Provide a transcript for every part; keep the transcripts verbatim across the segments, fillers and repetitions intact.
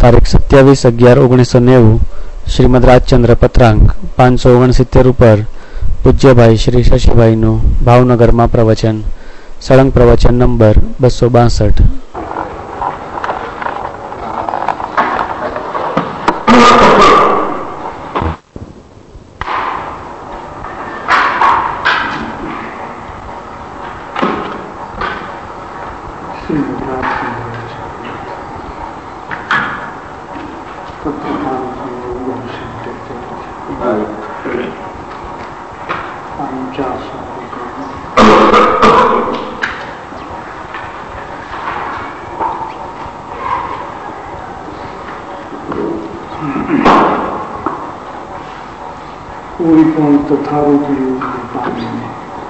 તારીખ સત્યાવીસ અગિયાર ઓગણીસો નેવું શ્રીમદ રાજચંદ્ર પત્રાંક પાંચસો ઓગણસિત્તેર ઉપર પૂજ્યભાઈ શ્રી શશીભાઈનું ભાવનગરમાં પ્રવચન. સળંગ પ્રવચન નંબર બસો બાસઠ. कोई पण तथारूपी योग ने पामीने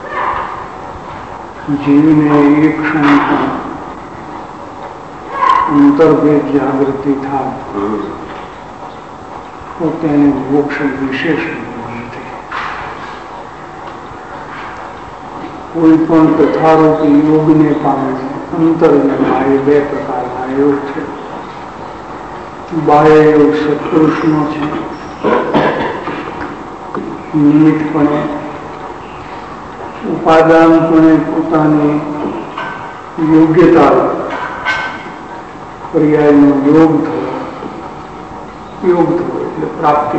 जीवने एक क्षण अंतर्भेद जागृति था तो તેને મોક્ષ વિશેષ નથી. કોઈ પણ તથારૂપી યોગને પામીને અંતર્જ્ઞાન એ બે પ્રકારના યોગ છે. બાહ્ય યોગ સત્પુરુષનો છે, નિમિત્તપણે ઉપાદાનપણે પોતાની યોગ્યતા પર્યાયનો યોગ થયો, યોગ થયો એટલે પ્રાપ્તિ.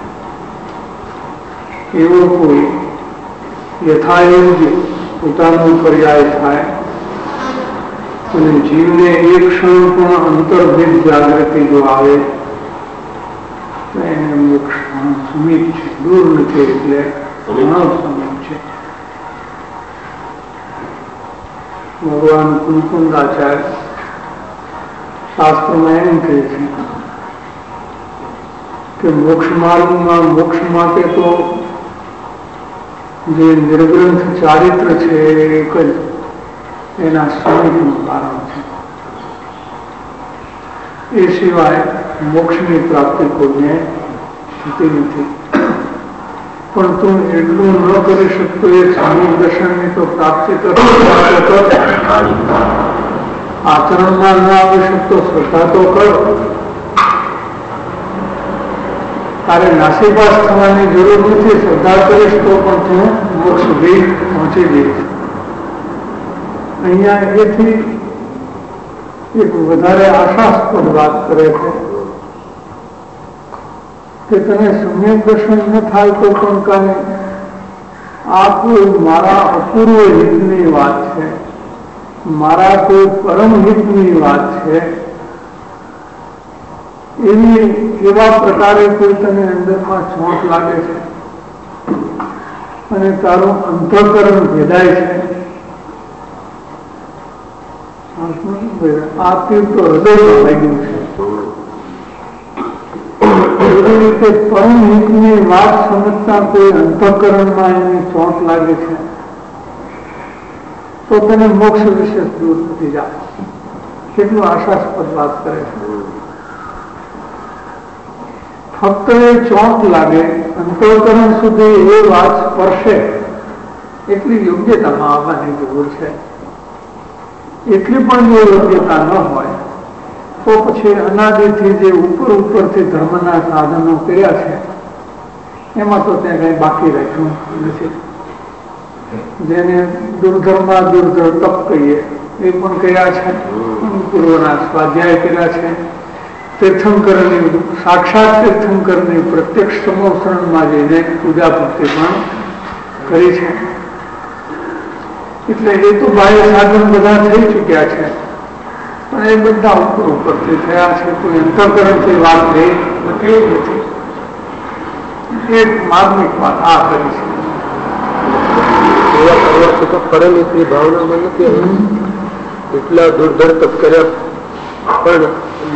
એવો કોઈ યથાયોગ્ય પોતાનો પર્યાય થાય અને જીવને એક ક્ષણ પણ અંતર્ભેદ જાગૃતિ જો આવે તો એને મોક્ષ સમીપ છે, દૂર નથી, એટલે ઘણો સમીપ છે. ભગવાન કુલકુંદાચાર્ય શાસ્ત્રમાં એમ કહે છે કે મોક્ષ માર્ગમાં મોક્ષ માટે તો જે નિર્ગ્રંથ ચારિત્ર છે એક જ એના સમીપનું કારણ છે. એ સિવાય મોક્ષની પ્રાપ્તિ કોઈને થતી નથી. પણ તું એટલું ન કરી શકતો એક સમીપ દર્શનની તો પ્રાપ્તિ કરો, આચરણમાં ન આવી શકતો શ્રદ્ધા તો કરો. તારે નાસીપાસ થવાની જરૂર નથી. શ્રદ્ધા કરીશ તો પણ તું મોક્ષ સુધી પહોંચી જઈશ. અહીંયા એથી એક વધારે આશાસ્પદ વાત કરે છે કે તને સમ્યક દર્શન ન થાય તો પણ કાને આ કોઈ મારા અપૂર્વ હિતની વાત છે, મારા કોઈ પરમ હિતની વાત છે, એવી એવા પ્રકારે કોઈ તને અંદરમાં ચોંટ લાગે છે અને તારું અંતઃકરણ ભેદાય છે. આ તીર તો હૃદયમાં લાગ્યું છે. એવી રીતે પરમ હિતની વાત સમજતા કોઈ અંતઃકરણમાં એની ચોંટ લાગે છે તો તેને મોક્ષ વિશે દૂર નથી જાય. કેટલું આશાસ્પદ વાત કરે છે. ફક્ત એ ચોંટ લાગે, અંતઃકરણ સુધી એ વાત સ્પર્શે એટલી યોગ્યતામાં આવવાની જરૂર છે. એટલી પણ જો યોગ્યતા ન હોય તો પછી અનાદિથી જે ઉપર ઉપરથી ધર્મના સાધનો કર્યા છે એમાં તો ત્યાં કઈ બાકી રાખ્યું નથી. જેને દુર્ધર્મા દુર્ધર તપ કહીએ એ પણ કર્યા છે, પૂર્વના સ્વાધ્યાય કર્યા છે, તીર્થંકરની સાક્ષાત તીર્થંકરની પ્રત્યક્ષ સમોસરણમાં જઈને પૂજા ભક્તિ પણ કરી છે. એટલે એ તો બાહ્ય સાધન બધા થઈ ચુક્યા છે, પણ એ બધા ઉપર ઉપરથી થયા છે. કોઈ અંતઃકરણથી વાત થઈ નથી નથી. એક માર્મિક વાત આ કરી છે. તો ફરેલી ભાવનામાં નથી. એટલા દુર્ધર તપ કર્યા પણ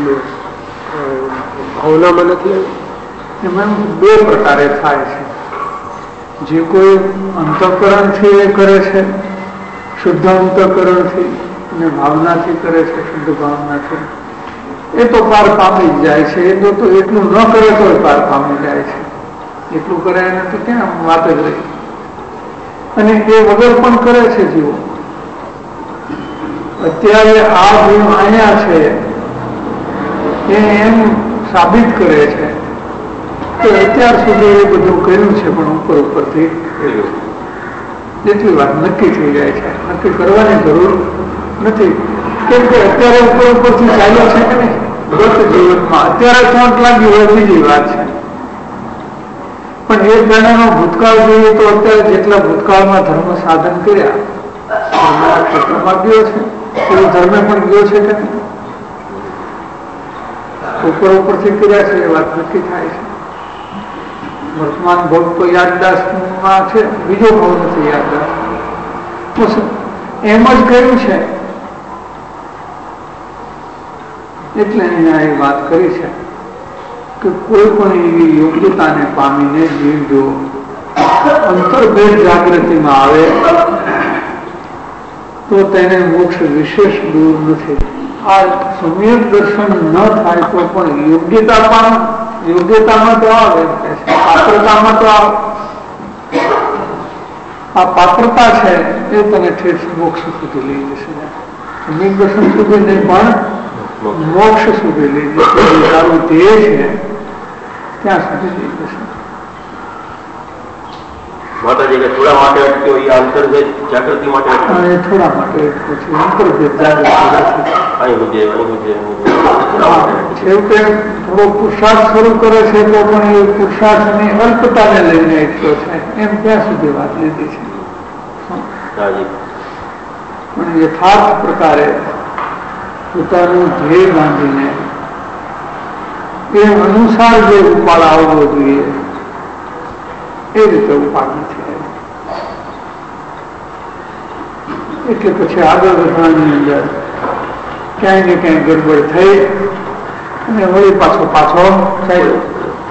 ભાવનામાં નથી. એમાં બે પ્રકારે થાય છે. જે કોઈ અંતઃકરણથી એ કરે છે, શુદ્ધ અંતઃકરણથી અને ભાવનાથી કરે છે, શુદ્ધ ભાવનાથી, એ તો પાર પામી જ જાય છે. એ તો એટલું ન કરે તો પાર પામી જાય છે. એટલું કરે એને તો ક્યાં વાત જ રહી. અને એ વગર પણ કરે છે જીવો. અત્યારે આ જીવ અહીંયા છે એ એમ સાબિત કરે છે કે અત્યાર સુધી એ બધું કર્યું છે પણ ઉપર ઉપરથી જેટલી વાત નક્કી થઈ જાય છે, નક્કી કરવાની જરૂર નથી. કેમ કે અત્યારે ઉપર ઉપરથી ચાલ્યો છે કે નહીં ગત જીવનમાં અત્યારે ચોંટ લાગી હોય બીજી વાત છે, પણ એક જણાનો ભૂતકાળ જોઈએ તો અત્યારે જેટલા ભૂતકાળમાં ધર્મ સાધન કર્યા ધર્મના ક્ષેત્રમાં ગયો છે એ ધર્મે પણ ગયો છે કે નહીં, ઉપર ઉપરથી કર્યા છે એ વાત નક્કી થાય છે. વર્તમાન ભોગ તો યાદદાસ્તમાં છે, બીજો ભાવ નથી યાદદાસ્ત. એમ જ કહ્યું છે એટલે અહીંયા એ વાત કરી છે કે કોઈ પણ એવી યોગ્યતાને પામીને જીવ જો અંતર્ભેદ જાગૃતિમાં આવે તો તેને મોક્ષ વિશેષ દૂર નથી. આ સમ્યક દર્શન ન થાય તો પણ યોગ્યતા પામ યોગ્યતામાં તો આવે, પાત્રતામાં તો આવે. આ પાત્રતા છે એ તને ઠેઠ મોક્ષ સુધી લઈ જશે. સમ્યક દર્શન સુધી નહીં પણ મોક્ષ સુધી લઈ જશે. તારું ધ્યેય છે ત્યાં સુધી લઈ જશે. માતાજી કે થોડા માટે અટક્યો એ અંતર્ભેદ જાગૃતિ માટે થોડા માટે પછી અંતર્ભેદ જાગૃતિ છેવટે થોડો પુરુષાર્થ શરૂ કરે છે તો પણ એ પુરુષાર્થની અલ્પતાને લઈને એટલો છે એમ ત્યાં સુધી વાત લીધી છે. પણ યથાર્થ પ્રકારે પોતાનું ધ્યેય બાંધીને એ અનુસાર જે ઉપાડ આવવો જોઈએ એ રીતે ઉપાડ નથી. એટલે પછી આગળ વધવાની અંદર ક્યાંય ને ક્યાંય ગડબડ થઈ અને વળી પાછો પાછો ચાલ્યો.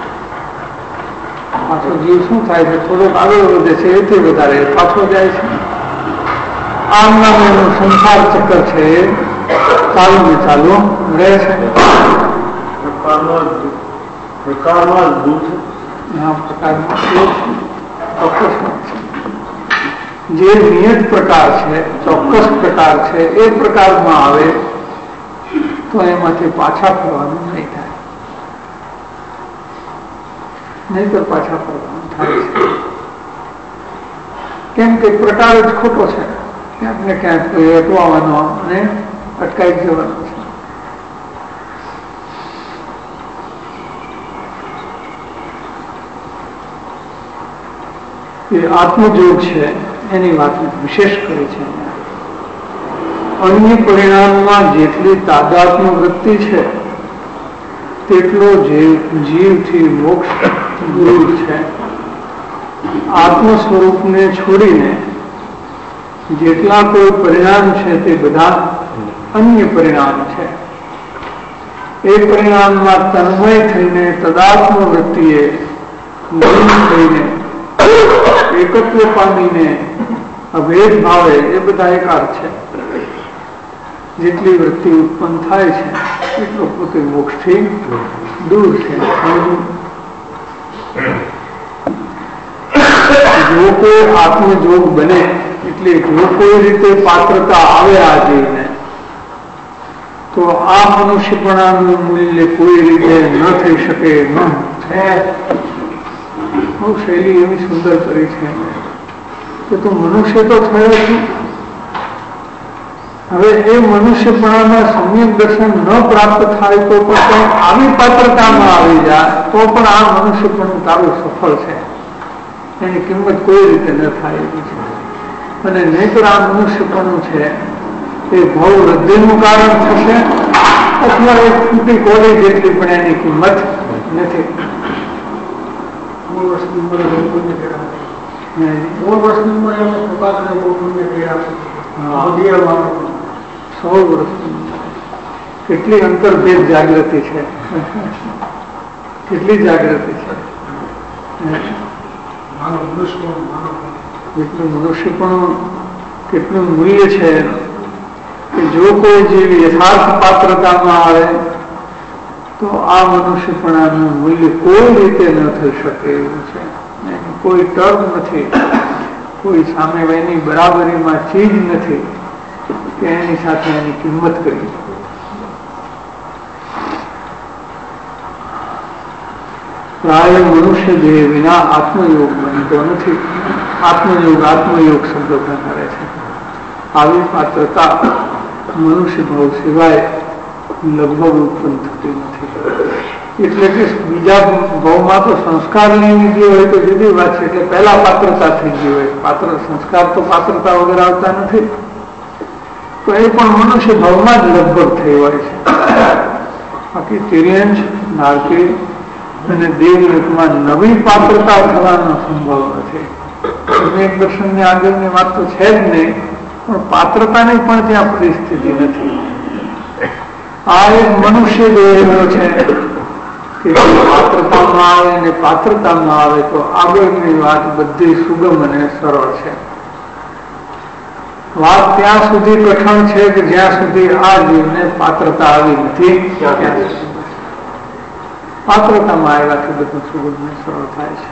પાછો જીવ શું થાય છે થોડોક આગળ વધે છે એથી વધારે પાછો જાય છે. આમ નામ એનું સંસાર ચક્કર છે ચાલુ ને ચાલુ રહે છે. પ્રકારમાં દુઃખ જે નિયત પ્રકાર છે ચોક્કસ પ્રકાર છે એ પ્રકારમાં આવે તો એમાંથી પાછા ફરવાનું નહીં થાય, નહીં તો પાછા ફરવાનું થાય છે. કેમ કે પ્રકાર જ ખોટો છે, ક્યાંક ને ક્યાંક અટવાવાનો અને અટકાઈ જવાનો છે. એ આત્મજોગ છે એની વાત વિશેષ કરી છે. અન્ય પરિણામમાં જેટલી તાદાત્મ્ય વૃત્તિ છે તેટલો જીવથી મોક્ષ દૂર છે. આત્મ સ્વરૂપને છોડીને જેટલા કોઈ પરિણામ છે તે બધા અન્ય પરિણામ છે. એ પરિણામમાં તન્મય થઈને તદાત્મ વૃત્તિએ થઈને એકત્વ પામીને અભેદ ભાવે એ બધા એકાર છે. જેટલી વૃત્તિ ઉત્પન્ન થાય છે એટલો પોતે મોક્ષથી દૂર છે. જો કોઈ આત્મજોગ બને એટલે જો કોઈ રીતે પાત્રતા આવે આ જીવને તો આ મનુષ્યપણાનું મૂલ્ય કોઈ રીતે ન થઈ શકે ન છે. બહુ શૈલી એવી સુંદર કરી છે કે તું મનુષ્ય તો થયો છું, હવે એ મનુષ્યપણામાં સમ્યક દર્શન ન પ્રાપ્ત થાય તો પણ આવી પાત્રતામાં આવી જાય તો પણ આ મનુષ્યપણું તારું સફળ છે, એની કિંમત કોઈ રીતે ન થાય એવી છે. અને નહીતર આ મનુષ્યપણું છે એ ભાવ વૃદ્ધિનું કારણ થશે અથવા એક ફૂટી કોળી જેટલી પણ એની કિંમત નથી. મૂળ વસ્તુ મૂળ વસ્તુ સો વર્ષ કેટલી અંતર્ભેદ જાગૃતિ છે, કેટલી જાગૃતિ છે. જેટલું મનુષ્ય પણ કેટલું મૂલ્ય છે કે જો કોઈ જીવ યથાર્થ પાત્રતામાં આવે તો આ મનુષ્યપણાનું મૂલ્ય કોઈ રીતે ન થઈ શકે એવું છે. કોઈ ટર્મ નથી, કોઈ સામે એની બરાબરીમાં ચીજ નથી કે એની સાથે એની કિંમત કરી. પ્રાય મનુષ્ય દેહ વિના આત્મયોગ બનતો નથી. આત્મયોગ આત્મયોગ શબ્દ પ્રકારે છે. આવી પાત્રતા મનુષ્ય ભાવ સિવાય લગભગ ઉત્પન્ન થતી નથી. એટલે કે બીજા ભાવમાં તો સંસ્કાર લઈને ગયો હોય તો જુદી વાત છે, એટલે પહેલા પાત્રતા થઈ ગઈ હોય. પાત્ર સંસ્કાર તો પાત્રતા વગર આવતા નથી, તો એ પણ મનુષ્ય ભાવમાં જ લગભગ થઈ હોય છે. બાકી તિર્યંશ, નારકી અને દેવલોકમાં નવી પાત્રતા થવાનો સંભવ નથી. એક દર્શનની આગળની વાત તો છે જ નહીં, પણ પાત્રતાની પણ ત્યાં પરિસ્થિતિ નથી. આ એક મનુષ્ય દેહનો છે કે પાત્રતામાં આવે અને પાત્રતામાં આવે તો આગળની વાત બધી સુગમ અને સરળ છે. વાત ત્યાં સુધી કઠણ છે કે જ્યાં સુધી આ જીવને પાત્રતા આવી નથી. પાત્રતામાં આવ્યાથી બધું સુગમ અને સરળ થાય છે.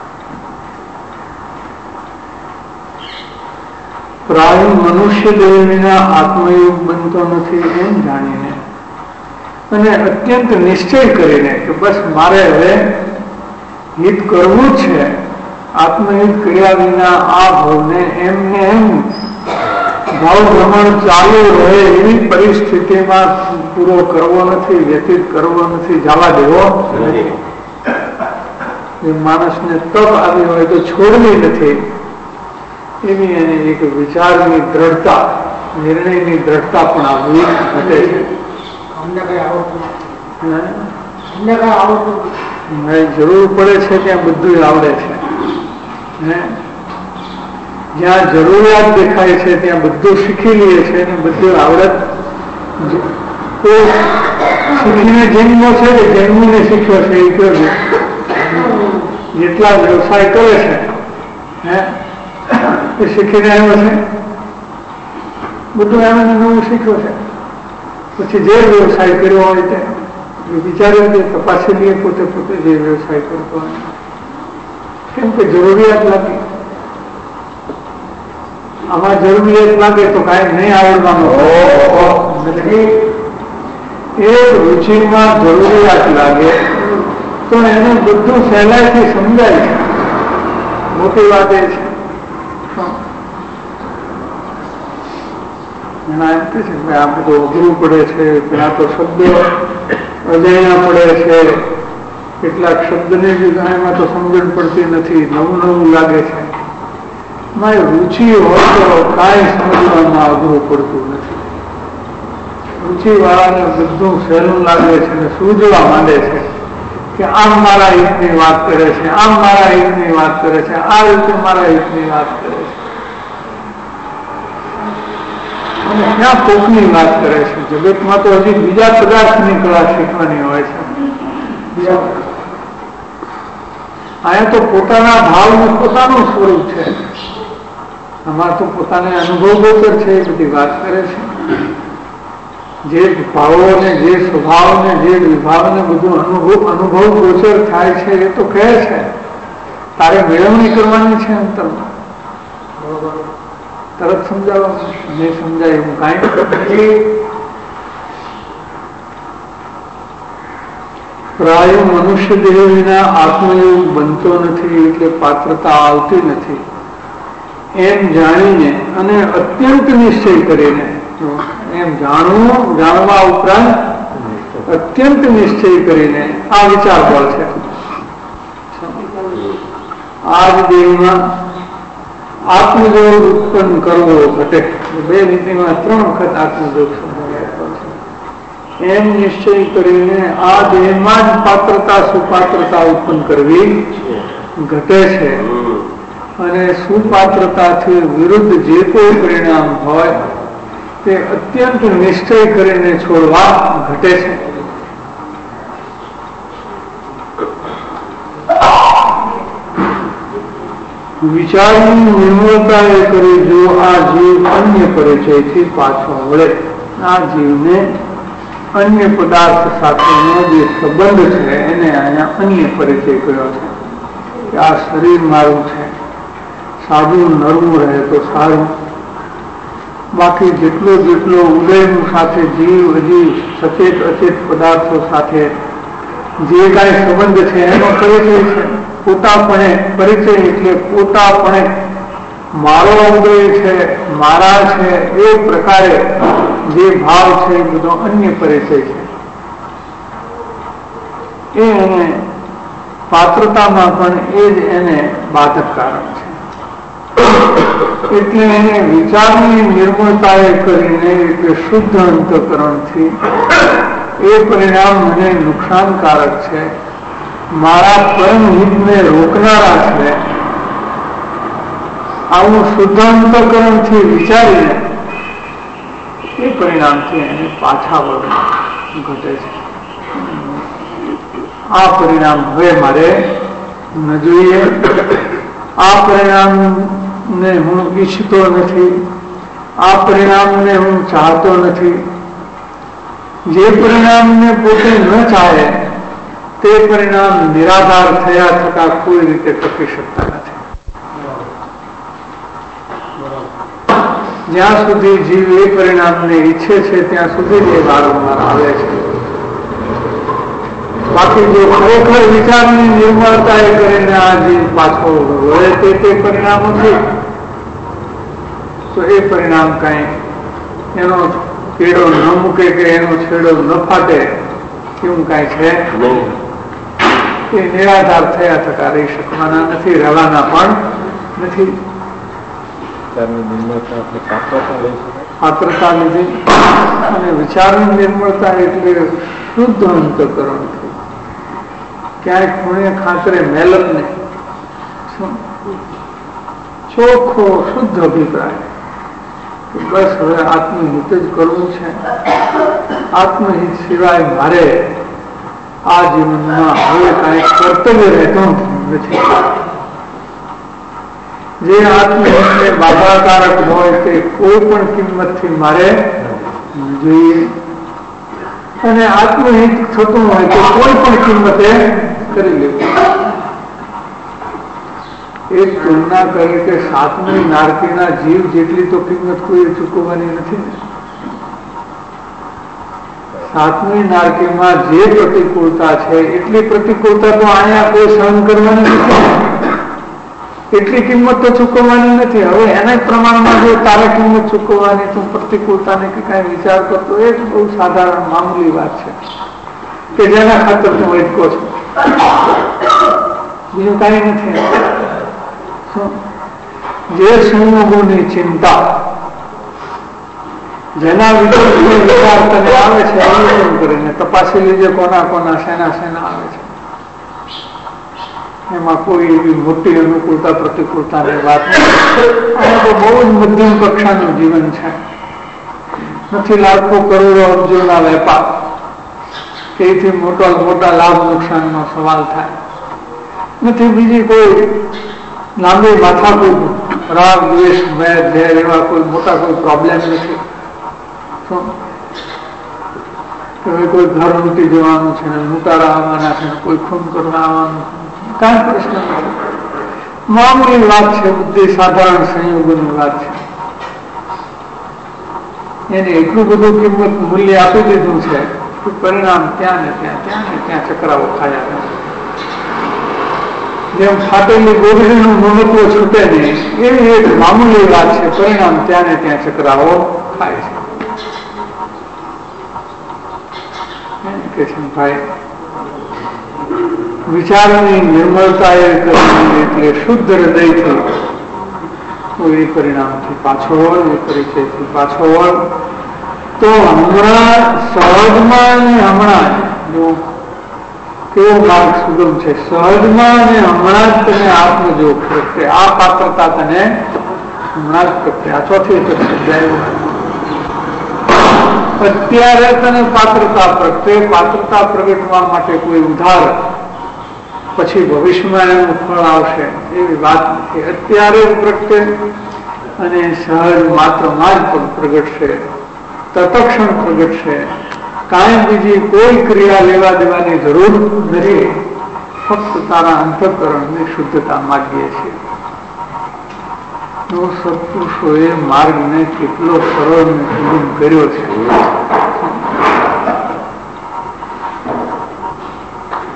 પ્રાય મનુષ્ય દેહ વિના આત્મયોગ બનતો નથી એમ જાણીને અને અત્યંત નિશ્ચય કરીને કે બસ મારે હવે હિત કરવું છે, આત્મહિત કર્યા વિના આ ભાવને એમને એમ ભાવ ભ્રમણ ચાલુ રહે એવી પરિસ્થિતિમાં પૂરો કરવો નથી, વ્યતીત કરવો નથી, જવા દેવો નથી. એ માણસને તપ આવી હોય તો છોડવી નથી, એવી એને એક વિચારની દ્રઢતા, નિર્ણયની દ્રઢતા પણ આવવી ઘટે છે. જરૂર પડે છે ત્યાં બધું આવડે છે. જ્યાં જરૂરિયાત દેખાય છે ત્યાં બધું શીખી લઈએ છે અને બધું આવડત શીખીને જન્મો છે કે જન્મીને શીખ્યો છે એ કયો છે. જેટલા વ્યવસાય કરે છે એ શીખીને આવ્યો છે, બધું એમને નવું શીખ્યો છે. પછી જે વ્યવસાય કર્યો હોય તે વિચાર્યું કે તપાસી લઈએ પોતે પોતે જે વ્યવસાય કરતો હોય, કેમ કે જરૂરિયાત લાગી. આમાં જરૂરિયાત લાગે તો કાંઈ નહીં આવડવાનું. એ રુચિમાં જરૂરિયાત લાગે તો એને બધું સહેલાઈથી સમજાય છે. મોટી વાત એ છે. એના એમ કે છે કે આ બધું અઘરું પડે છે, પેલા તો શબ્દો અજાણ્યા પડે છે, કેટલાક શબ્દની બી એમાં તો સમજણ પડતી નથી, નવું નવું લાગે છે. મારી રુચિ હોય તો કાંઈ સમજવામાં અઘરું પડતું નથી. રુચિ વાળાને બધું સહેલું લાગે છે અને સૂઝવા માંડે છે કે આમ મારા હિતની વાત કરે છે, આમ મારા હિતની વાત કરે છે, આ રીતે મારા હિતની વાત કરે છે અને ક્યાં પોકની વાત કરે છે. જગતમાં તો હજી બીજા પદાર્થની કળા શીખવાની હોય છે. અહીંયા તો પોતાના ભાવનું પોતાનું સ્વરૂપ છે. આમાં તો પોતાને અનુભવ ગોચર છે એ બધી વાત કરે છે. જે ભાવોને, જે સ્વભાવને, જે વિભાવને બધું અનુભવ અનુભવ ગોચર થાય છે એ તો કહે છે. તારે મેળવણી કરવાની છે અંતરમાં, તરત સમજાવવાનું, જે સમજાય એવું કાંઈ. પ્રાય મનુષ્ય દેહ વિના આત્મયોગ બનતો નથી, એટલે પાત્રતા આવતી નથી એમ જાણીને અને અત્યંત નિશ્ચય કરીને, એમ જાણવું, જાણવા ઉપરાંત અત્યંત નિશ્ચય કરીને આ વિચાર બળ છે. આ જ દેહમાં આત્મયોગ ઉત્પન્ન કરવો ઘટે. બે નીતિમાં ત્રણ વખત આત્મયોગ સંભળાય છે. એમ નિશ્ચય કરીને આ દેહમાં જ પાત્રતા સુપાત્રતા ઉત્પન્ન કરવી ઘટે છે અને સુપાત્રતાથી વિરુદ્ધ જે કોઈ પરિણામ હોય તે અત્યંત નિશ્ચય કરીને છોડવા ઘટે છે. વિચારની નિર્મળતા એ કરી જો આ જીવ અન્ય પરિચયથી પાછો વળે, આ જીવને અન્ય પદાર્થ સાથેનો જે સંબંધ છે એને અહીંયા અન્ય પરિચય કર્યો છે કે આ શરીર મારું છે, સાદું નરવું રહે તો સારું. બાકી જેટલો જેટલો ઉદયનું સાથે જીવ હજી સચેત અચેત પદાર્થો સાથે જે કાંઈ સંબંધ છે એનો પરિચય છે. પોતાપણે પરિચય એટલે પોતાપણે મારો અવયવ છે, મારા છે, એ પ્રકારે જે ભાવ છે એ બધો અન્ય પરિચય છે. એ એને પાત્રતામાં પણ એ જ એને બાધક કારણ છે. એટલે એને વિચારની નિર્મળતાએ કરીને એટલે શુદ્ધ અંતઃકરણથી એ પરિણામ મને નુકસાનકારક છે, મારા પરમ હિતને રોકનારા છે, આવું શુદ્ધ અંતઃકરણથી વિચારીને એ પરિણામથી એને પાછા વળવું ઘટે છે. આ પરિણામ હવે મારે ન જોઈએ. આ પરિણામને હું ઈચ્છતો નથી, આ પરિણામને હું ચાહતો નથી. જે પરિણામને પોતે ન ચાહે તે પરિણામ નિરાધાર થયા છતાં કોઈ રીતે ટકી શકતા નથી. જ્યાં સુધી જીવ એ પરિણામને ઈચ્છે છે ત્યાં સુધી જ એ વારંવાર આવે છે. બાકી જો ખરેખર વિચારની નિર્મળતા એ કરીને આ જીવ પાછો વળે તે તે પરિણામોથી તો એ પરિણામ કઈ એનો કેડો ન મૂકે કે એનો છેડો ન ફાટે એવું કઈ છે એ નિરાધાર થયા થતા રહી શકવાના નથી, રહેવાના પણ નથી. પાત્રતા લીધી અને વિચારની નિર્મળતા એટલે શુદ્ધ અંતઃકરણ, ક્યાંય ખૂણે ખાતરે મેલક ને ચોખ્ખો શુદ્ધ અભિપ્રાય બસ હવે આત્મહિત જ કરવું છે. આત્મહિત સિવાય મારે આ જીવનમાં હવે કઈ કર્તવ્ય રહેતું નથી. જે આત્મહિતને બાધાકારક હોય તે કોઈ પણ કિંમતથી મારે જોઈએ, અને આત્મહિત થતું હોય તો કોઈ પણ કિંમતે કરી લેવું. એક તુલના કરી કે સાતમી નારકીના જીવ જેટલી તો કિંમત કોઈ ચૂકવવાની નથી ને. સાતમી નારકીમાં જે પ્રતિકૂળતા છે એટલી પ્રતિકૂળતા તો અહીંયા કોઈ સહન કરવાની નથી, એટલી કિંમત તો ચૂકવવાની નથી. હવે એના પ્રમાણમાં જો તારે કિંમત ચૂકવવાની તો પ્રતિકૂળતાને કે કઈ વિચાર કરતો એ બહુ સાધારણ મામૂલી વાત છે કે જેના ખાતર તમે અટકો છો, બીજું કઈ નથી. જે સંયોગોની ચિંતા જેના વિચાર તને આવે છે અવલોકન કરીને તપાસી લીજે કોના કોના શેના શેના આવે છે. એમાં કોઈ એવી મોટી અનુકૂળતા પ્રતિકૂળતાની વાત નથી. તો બહુ જ મધ્યમ કક્ષાનું જીવન છે. નથી લાખો કરોડો અબજોના વેપાર કે એથી મોટા મોટા લાભ નુકસાનનો સવાલ થાય નથી. બીજી કોઈ લાંબી માથાકૂટ રાગ દ્વેષ ભય ઝેર એવા કોઈ મોટા કોઈ પ્રોબ્લેમ નથી. હવે કોઈ ઘર લૂંટી જવાનું છે ને લૂંટારા આવવાના છે ને કોઈ ખૂન કરવા આવવાનું કાંઈ પ્રશ્ન નથી. મામૂલી વાત છે, બુદ્ધિ સાધારણ સંયોગોની વાત છે. એને એટલું બધું કિંમત મૂલ્ય આપી દીધું છે કે પરિણામ ત્યાં ને ત્યાં ત્યાં ને ત્યાં ચક્રાઓ ખાયા. જેમ ફાટેલી ગોદડીનું મહત્વ છૂટે નહીં એવી એક મામૂલી વાત છે, પરિણામ ત્યાં ને ત્યાં ચક્રાઓ ખાય છે. ભાઈ વિચારની નિર્મળતા એ એટલે શુદ્ધ હૃદયથી એ પરિણામથી પાછો વળ, એ પરિચયથી પાછો વળ તો હમણાં સહજમાં અને હમણાં જો કેવો માર્ગ સુગમ છે. સહજમાં અને હમણાં જ તને આત્મજોગ પ્રત્યે આ પાત્રતા તને હમણાં જ પ્રત્યે આ ચોથી અત્યારે તને પાત્રતા પ્રત્યે પાત્રતા પ્રગટવા માટે કોઈ ઉધાર પછી ભવિષ્યમાં એનું ફળ આવશે એવી વાત નથી. અત્યારે જ પ્રગટે અને સહજ માત્રમાં જ પણ પ્રગટશે, તત્ક્ષણ પ્રગટશે. કાંઈ બીજી કોઈ ક્રિયા લેવા દેવાની જરૂર નથી. ફક્ત તારા અંતઃકરણની શુદ્ધતા માગીએ છીએ. સત્પુરુષોએ માર્ગને કેટલો સરળ કર્યો છે.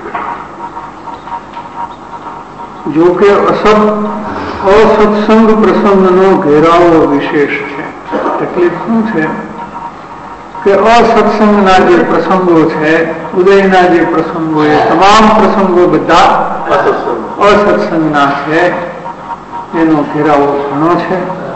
જો કે અસત અસત્સંગ પ્રસંગનો ઘેરાવો વિશેષ છે. તકલીફ શું છે કે અસત્સંગના જે પ્રસંગો છે, ઉદયના જે પ્રસંગો, એ તમામ પ્રસંગો બધા અસત્સંગના છે. એનો ઘેરાવો ઘણો છે.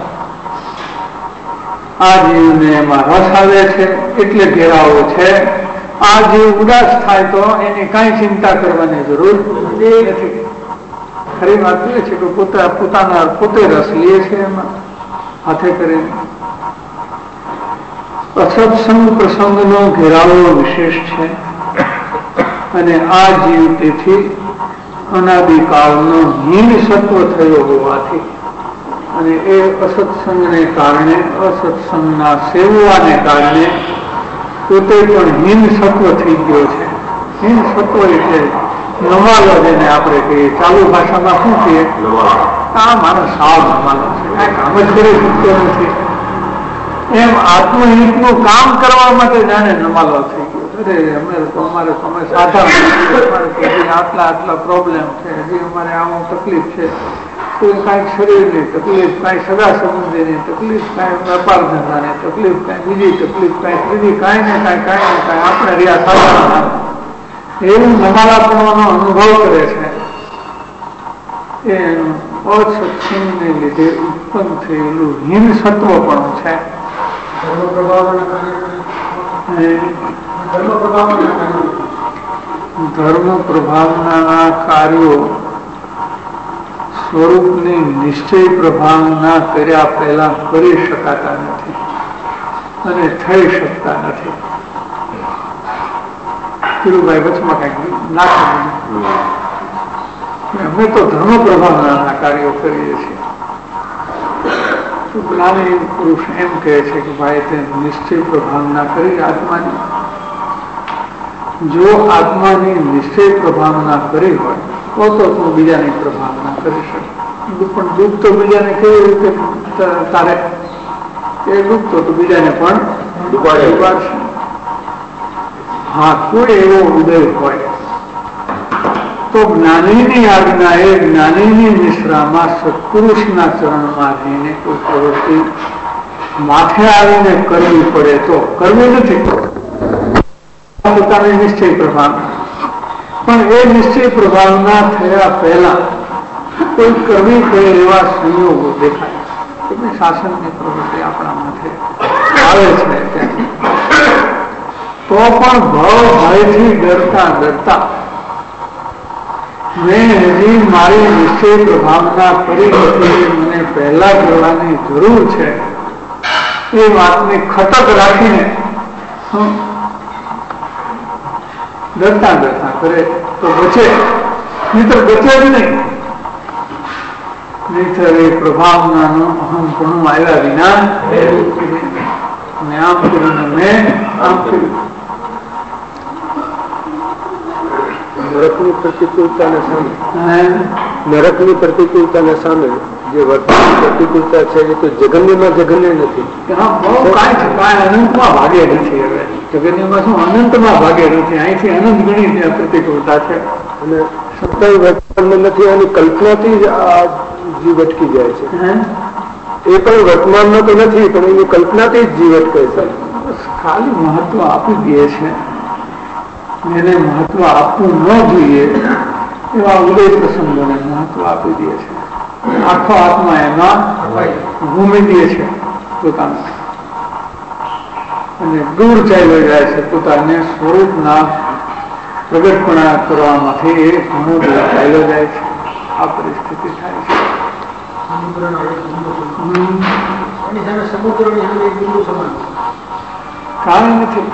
આ જીવને એમાં રસ આવે છે એટલે ઘેરાવો છે. આ જીવ ઉદાસ થાય તો એની કઈ ચિંતા કરવાની જરૂર નથી. ખરી વાત એ છે કે પોતા પોતાના પોતે રસ લે છે એમાં હાથે કરીને. અસત્સંગ પ્રસંગનો ઘેરાવો વિશેષ છે અને આ જીવ તેથી અનાદિકાળનો હીન સત્વ થયો હોવાથી અને એ અસત્સંગને કારણે, અસત્સંગના સેવવાને કારણે પોતે પણ હીન સત્વ થઈ ગયો છે. હીન સત્વ એટલે નમાલો, જેને આપણે કહીએ ચાલુ ભાષામાં શું કહીએ, આ મારો સાવ નમાલો છે, કઈ કામ જ કરી શકતો નથી. એમ આત્મહિતનું કામ કરવા માટે જાણે નમાલો થઈ ગયો. અરે અમે તો અમારે તમે સાધા આટલા આટલા પ્રોબ્લેમ છે, હજી અમારે આવું તકલીફ છે, કોઈ કાંઈક શરીરની તકલીફ, કાંઈ સગા સંબંધીની તકલીફ, કાંઈ વેપાર ધંધાની તકલીફ, કાંઈ બીજી તકલીફ, કાંઈ ત્રીજી, કાંઈ ને કાંઈ કાંઈ ને કાંઈ આપણે રહ્યા સાધા એવું નમાલાપણનો અનુભવ કરે છે. એનું અસત્સંગને લીધે ઉત્પન્ન થયેલું હીન સત્વ પણ છે. ધર્મ પ્રભાવના કાર્યો સ્વરૂપની નિશ્ચય પ્રભાવના કર્યા પહેલા કરી શકાતા નથી અને થઈ શકતા નથી. ધીરુભાઈ વચમાં કઈક નાખી, અમે તો ધર્મ પ્રભાવના કાર્યો કરીએ છીએ. જ્ઞાની પુરુષ એમ કહે છે કે ભાઈ તે નિશ્ચય પ્રભાવના કરી આત્માની. જો આત્માની નિશ્ચય પ્રભાવના કરી હોય તો તો તું બીજાની પ્રભાવના કરી શકે. પણ દુઃખ તો બીજાને કેવી રીતે તારે એ દુઃખ તો બીજાને પણ ડૂબાડશે. હા, કોઈ એવો ઉદય હોય તો જ્ઞાનીની આજ્ઞા એ જ્ઞાનીની નિશ્રામાં સત્પુરુષના ચરણમાં જઈને કોઈ પ્રવૃત્તિ માથે આવીને કરવી પડે તો કરવી નથી પોતાની નિશ્ચય પ્રભાવ. પણ એ નિશ્ચય પ્રભાવના થયા પહેલા કોઈ કરવી પડે એવા સંયોગો દેખાય. એટલે શાસનની પ્રવૃત્તિ આપણા માથે આવે છે તો પણ ભાવ ભયથી ડરતા ડરતા મેં હજી મારી નિશ્ચય પ્રભાવના કરી નથી, મને પહેલા કરવાની જરૂર છે, એ વાતની ખટક રાખીને ડરતા ડરતા કરે તો બચે, નહીતર બચે જ નહીં. નહીતર એ પ્રભાવનાનું અહમ ઘણું આવ્યા વિના આમ કર્યું મેં આમ કર્યું. નરકની પ્રતિકૂળતાને સામે નરકની પ્રતિકૂળતાને સામે જે વર્તમાન પ્રતિકૂળતા છે એ તો જગન્યમાં જગન્ય નથી. અનંતમાં ભાગે નથી. હવે જગન્યમાં શું અનંતમાં ભાગે નથી, અહીંથી અનંત ગણી ત્યાં પ્રતિકૂળતા છે. અને સત્તાઈ વર્તમાનમાં નથી, આની કલ્પનાથી જ આ જીવ અટકી જાય છે. એ પણ વર્તમાનમાં તો નથી, પણ એની કલ્પનાથી જ જીવ અટકે છે. ખાલી મહત્વ આપી દે છે, એને મહત્વ આપવું ન જોઈએ એવા ઉદય પ્રસંગોને મહત્વ આપી દે છે. આખો આત્મા એમાં ઘૂમી દે છે પોતાનું અને દૂર ચાલ્યો જાય છે. પોતાને સ્વરૂપના પ્રગટપણા કરવામાંથી એ ઘણો દૂર ચાલ્યો જાય છે. આ પરિસ્થિતિ થાય છે. કાંઈ નથી,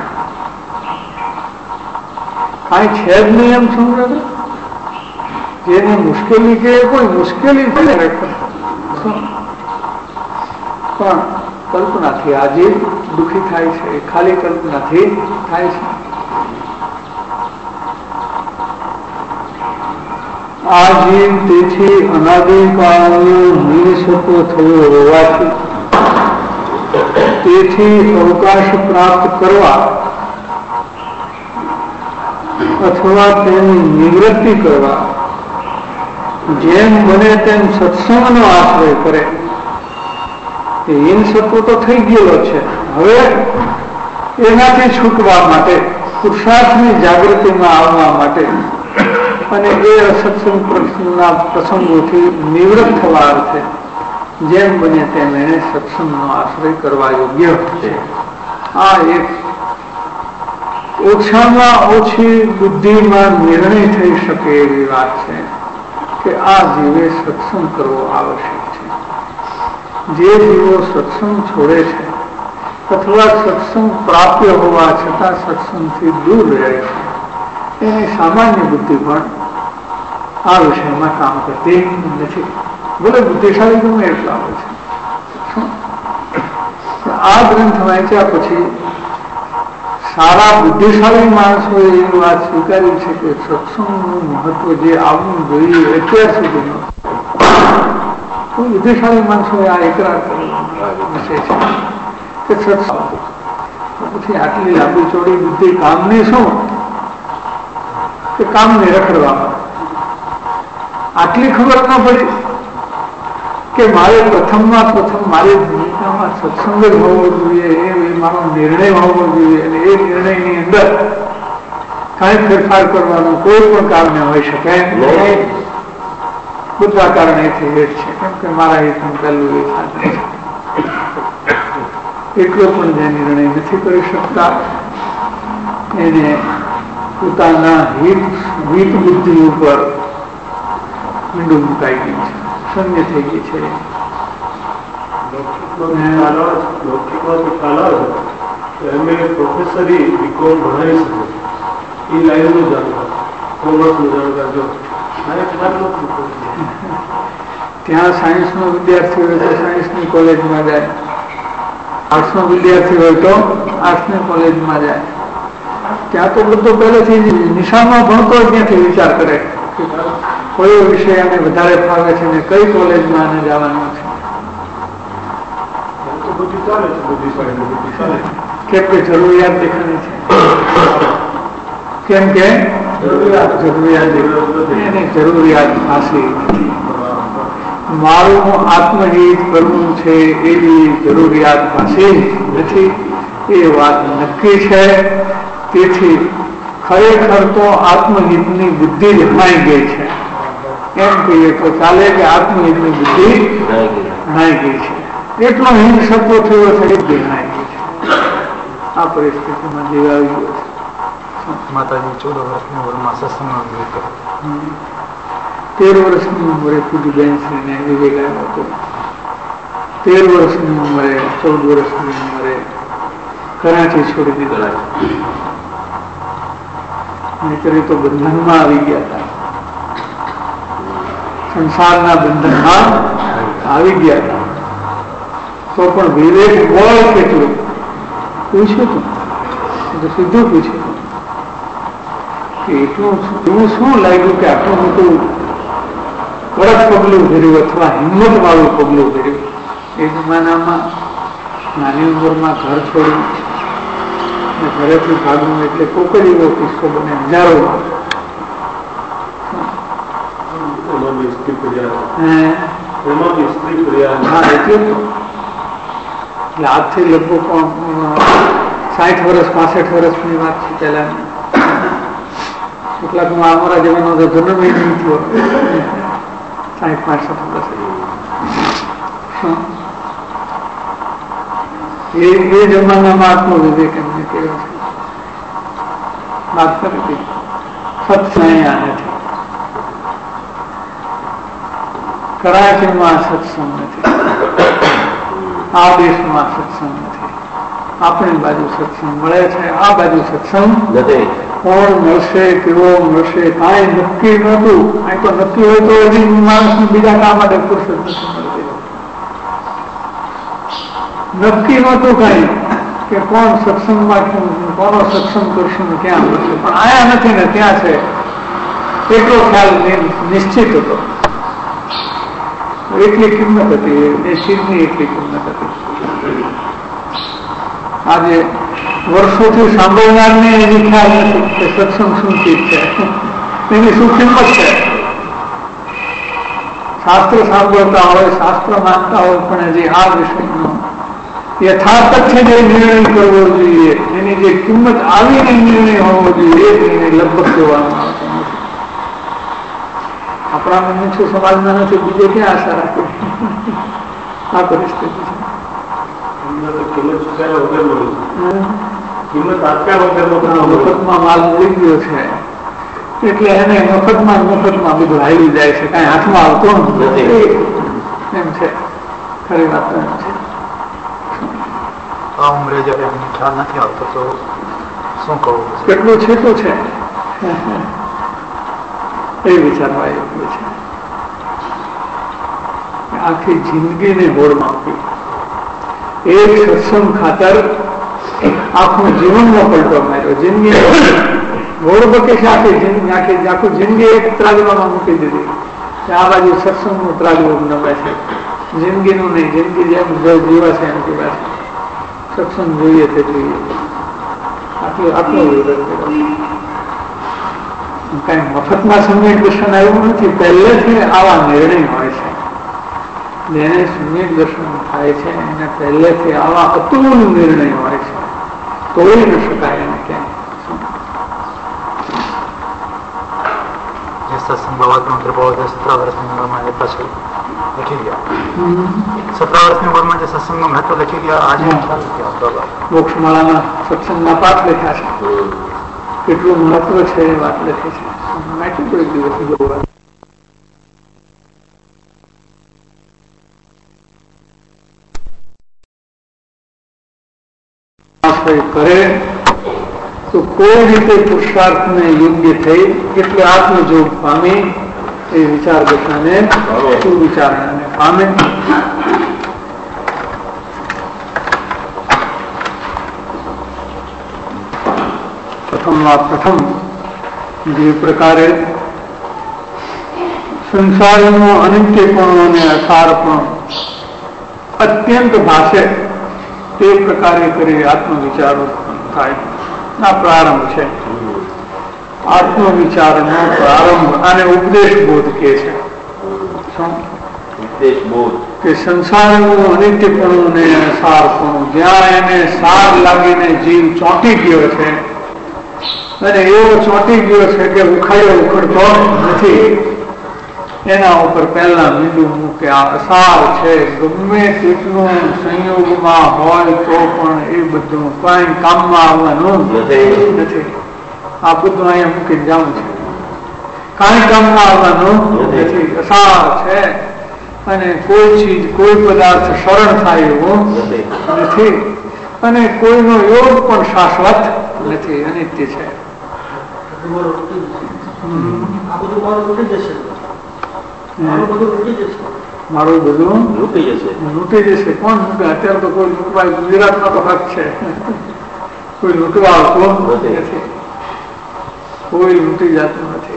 કાંઈ છે જ નહીં એમ સમજો. જેને મુશ્કેલી કે કોઈ મુશ્કેલી છે પણ કલ્પનાથી આજે દુઃખી થાય છે, ખાલી કલ્પનાથી થાય છે. આ જીવ તેથી અનાદિકાળનો નિઃસત્વ થયો હોવાથી તેથી અવકાશ પ્રાપ્ત કરવા અથવા તેની નિવૃત્તિ કરવા જેમ બને તેમ સત્સંગનો આશ્રય કરે. હીન સત્વ તો થઈ ગયેલો છે, હવે એનાથી છૂટવા માટે, પુરુષાર્થની જાગૃતિમાં આવવા માટે અને એ સત્સંગ પ્રસંગના પ્રસંગોથી નિવૃત્ત થવા અર્થે જેમ બને તેમ એને સત્સંગનો આશ્રય કરવા યોગ્ય છે. આ એક ઓછામાં ઓછી બુદ્ધિમાં નિર્ણય થઈ શકે એવી વાત છે કે આ જીવે સત્સંગ કરવો આવશ્યક છે. જે જીવો સત્સંગ છોડે છે અથવા સત્સંગ પ્રાપ્ય હોવા છતાં સત્સંગથી દૂર રહે છે, એની સામાન્ય બુદ્ધિ પણ આ વિષયમાં કામ કરતી નથી, ભલે બુદ્ધિશાળી ગમે એટલા હોય છે. આ ગ્રંથ વાંચ્યા પછી સારા બુદ્ધિશાળી માણસોએ એવી વાત સ્વીકારી છે કે સત્સંગનું મહત્વ જે આવવું જોઈએ અત્યાર સુધીનું, તો બુદ્ધિશાળી માણસોએ આ એકરાર કરેલો વિષય છે કે સત્સંગ પછી આટલી લાંબી ચોડી બુદ્ધિ કામની શું કે કામને રખડવામાં આટલી ખબર ના પડી કે મારે પ્રથમમાં પ્રથમ મારી ભૂમિકામાં સત્સંગ જ હોવો જોઈએ, એ મારો નિર્ણય હોવો જોઈએ અને એ નિર્ણયની અંદર કાંઈ ફેરફાર કરવાનો કોઈ પણ કારણે હોઈ શકે નહીં. બધા કારણેથી હેઠ છે, કેમ કે મારા હિતનું પહેલું એ સાધન છે. એટલો પણ જે નિર્ણય નથી કરી શકતા એને પોતાના હિત હિત બુદ્ધિ ઉપર મીંડું મુકાઈ ગયું છે, શૂન્ય થઈ ગઈ છે. પ્રોફેસરી બીકોમ ભણાવી શકે એ લાઈનનું જાણકાર, કોમર્સનું જાણકાર જો ત્યાં સાયન્સનો વિદ્યાર્થી હોય તો સાયન્સની કોલેજમાં જાય, આર્ટ્સનો વિદ્યાર્થી હોય તો આર્ટ્સની કોલેજમાં જાય. ત્યાં તો બધું પહેલેથી નિશાનમાં ભણતો જ ત્યાંથી વિચાર કરે કયો વિષય એને વધારે ફાવે છે ને કઈ કોલેજમાં એને જવાનું છે. કેમ કે જરૂરિયાત દેખાની છે, કેમ કે જરૂરિયાત એની જરૂરિયાત ખાસી નથી. મારું આત્મહિત કરવું છે એવી જરૂરિયાત ખાસી નથી, એ વાત નક્કી છે. તેથી ખરેખર તો આત્મહિતની બુદ્ધિ જ હણાઈ ગઈ છે, એમ કહીએ તો ચાલે કે આત્મહિતની બુદ્ધિ હણાઈ ગઈ છે. એટલો હિંદ શબ્દ થયો છે એ બુદ્ધિ હણાઈ ગઈ છે. આ પરિસ્થિતિમાં જીવાઈ ગયો છે. માતાજી ચૌદ વર્ષની ઉંમરમાં સત્સંગમાં તેર વર્ષની ઉંમરે પૂજ્યબેન શ્રીને વિવેક આવ્યો હતો. તેર વર્ષની ઉંમરે ચૌદ વર્ષની ઉંમરે કરાચી છોડી દીધા, નહીતર તો બંધનમાં આવી ગયા હતા, સંસારના બંધનમાં આવી ગયા હતા. તો પણ વિવેક બળ કેટલું પૂછ્યું હતું, સીધું પૂછ્યું કે એટલું એવું શું લાગ્યું કે આટલું મોટું કડક પગલું ભર્યું અથવા હિંમત વાળું પગલું ભર્યું. એ જમાનામાં નાની ઉંમરમાં ઘર છોડ્યું અને ઘરેથી ભાગવું એટલે કોક જ એવો કિસ્સો બને હજારોમાં. હા એટલે એટલે આજથી લગભગ સાઠ વર્ષ પાસઠ વર્ષની વાત છે. પેલા કેટલાકમાં અમારા જવાનો તો જન્મ નહીં થયો, સાઠ પાસઠ વર્ષ એ જમાનામાં આત્મવિવેક એમને કેવો છે વાત કરી. સત્સંગ નથી, કરાચીમાં સત્સંગ નથી, આ દેશમાં સત્સંગ નથી, આપણી બાજુ સત્સંગ મળે છે, આ બાજુ સત્સંગ નથી. કોણ મળશે કેવો મળશે કાંઈ નક્કી નતું. અહીં તો નક્કી હોય તો હજી માણસને બીજા કામ માટે ફુરસદ નથી મળતી. નક્કી નતું કઈ કે કોણ સત્સંગમાં કોનો સત્સંગ કરશું ને ક્યાં મળશે, પણ આયા નથી ને ત્યાં છે એટલો ખ્યાલ નિશ્ચિત હતો. એટલી કિંમત હતી એ શીરની, એટલી કિંમત હતી. આજે વર્ષોથી સાંભળનારને એની ખ્યાલ નથી કે સત્સંગ શું ચીજ છે, એની શું કિંમત છે. શાસ્ત્ર સાંભળતા હોય, શાસ્ત્ર માનતા હોય, પણ હજી આ વિષયનો યથાર્થ જે નિર્ણય કરવો જોઈએ, એની જે કિંમત આવીને નિર્ણય હોવો જોઈએ, એને લગભગ જોવામાં આવતો નથી. આપણા મુખ્ય સમાજમાં નથી, બીજે ક્યાં આશા રાખે? આ પરિસ્થિતિ છે. મફતમાં માલ મળી ગયો છે એટલે એને મફતમાં મફતમાં બધું હાલી જાય છે, કઈ હાથમાં આવતો નથી. એમ છે, ખરી વાત એમ છે. ઉમરે જયારે ખ્યાલ નથી આવતો તો શું કહું, કેટલું છે તો છે એ વિચારવા યોગ્ય છે. આખી જિંદગીને હોડમાં આપી, એક સત્સંગ ખાતર આખું જીવનનો પલટો માર્યો. જિંદગી હોડ બકે છે, આખી જિંદગી આખી આખું જિંદગી એક ત્રાજવામાં મૂકી દીધી. આ બાજુ સત્સંગનું ત્રાજવું નમે છે, જિંદગીનું નહીં. જિંદગી જેમ જીવા છે એમ જીવા છે. સત્સંગ જોઈએ તે જોઈએ, આટલું આટલું કઈ મફતમાં સમ્યક દર્શન આવ્યું નથી. પહેલેથી આવા નિર્ણય હોય છે. જેને સમ્યક દર્શન થાય છે એને પહેલેથી આવા અતુલ નિર્ણય હોય છે, તોડી ન શકાય એને ક્યાંય. સત્સંગ બાબત મંત્ર બાબત સત્તર વર્ષની ઉંમરમાં એ પછી લખી ગયા. સત્તર વર્ષની ઉંમરમાં જે સત્સંગનું મહત્વ લખી ગયા. આજે મોક્ષમાળાના સત્સંગના પાઠ લખ્યા છે, કેટલું મહત્વ છે એ વાત લખી છે. નાખ્યું તો એક દિવસ જોવા કરે તો કોઈ રીતે પુરુષાર્થને યોગ્ય થઈ, એટલે આત્મજોગ પામી એ વિચાર દશાને સુવિચારણાને પામે. પ્રથમમાં પ્રથમ જે પ્રકારે સંસારનો અનિત્યપણો અને અસારપણો અત્યંત ભાષે તે પ્રકારે કરી આત્મવિચારો થાય. આ પ્રારંભ છે, આત્મવિચારનો પ્રારંભ. આને ઉપદેશ બોધ કે છે. કે સંસારનું અનિત્યપણું ને સારપણું, જ્યાં એને સાર લાગીને જીવ ચોંટી ગયો છે અને એવો ચોંટી ગયો છે કે ઉખાડ્યો ઉખડતો નથી, એના ઉપર પહેલા મીંડું મૂકે. આ અસાર છે, ગમે તેટલું સંયોગમાં હોય તો પણ એ બધું કઈ કામમાં આવવાનું નથી. આ બધું અહીંયા મૂકી જવું છે, કઈ કામમાં આવવાનું નથી. અસાર છે અને કોઈ ચીજ કોઈ પદાર્થ શરણ થાય એવું નથી, અને કોઈનો યોગ પણ શાશ્વત નથી, અનિત્ય છે. મારું બધું લૂંટી જશે. લૂંટી જશે કોણ લૂંટે? અત્યારે તો કોઈ લૂંટવા, ગુજરાતમાં તો હક છે, કોઈ લૂંટવા આવતો નથી, કોઈ લૂંટી જતું નથી.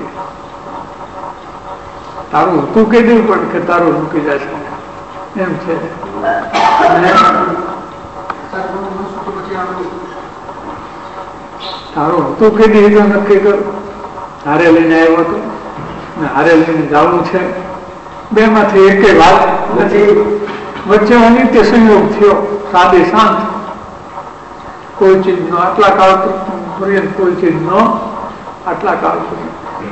તારું તું કહી દેવું પડે કે તારું લૂંટી જશે એમ છે. તારું તું કહી દે તો નક્કી કર. હારે લઈને આવ્યો હતો ને હારે લઈને જવું છે, બે માંથી એક વાત નથી. વચ્ચે અનિત્ય સંયોગ થયો, સાદે શાંત. કોઈ ચીજ નો આટલા કાળ પર્યંત, કોઈ ચીજ નો આટલા કાળ પર્યંત.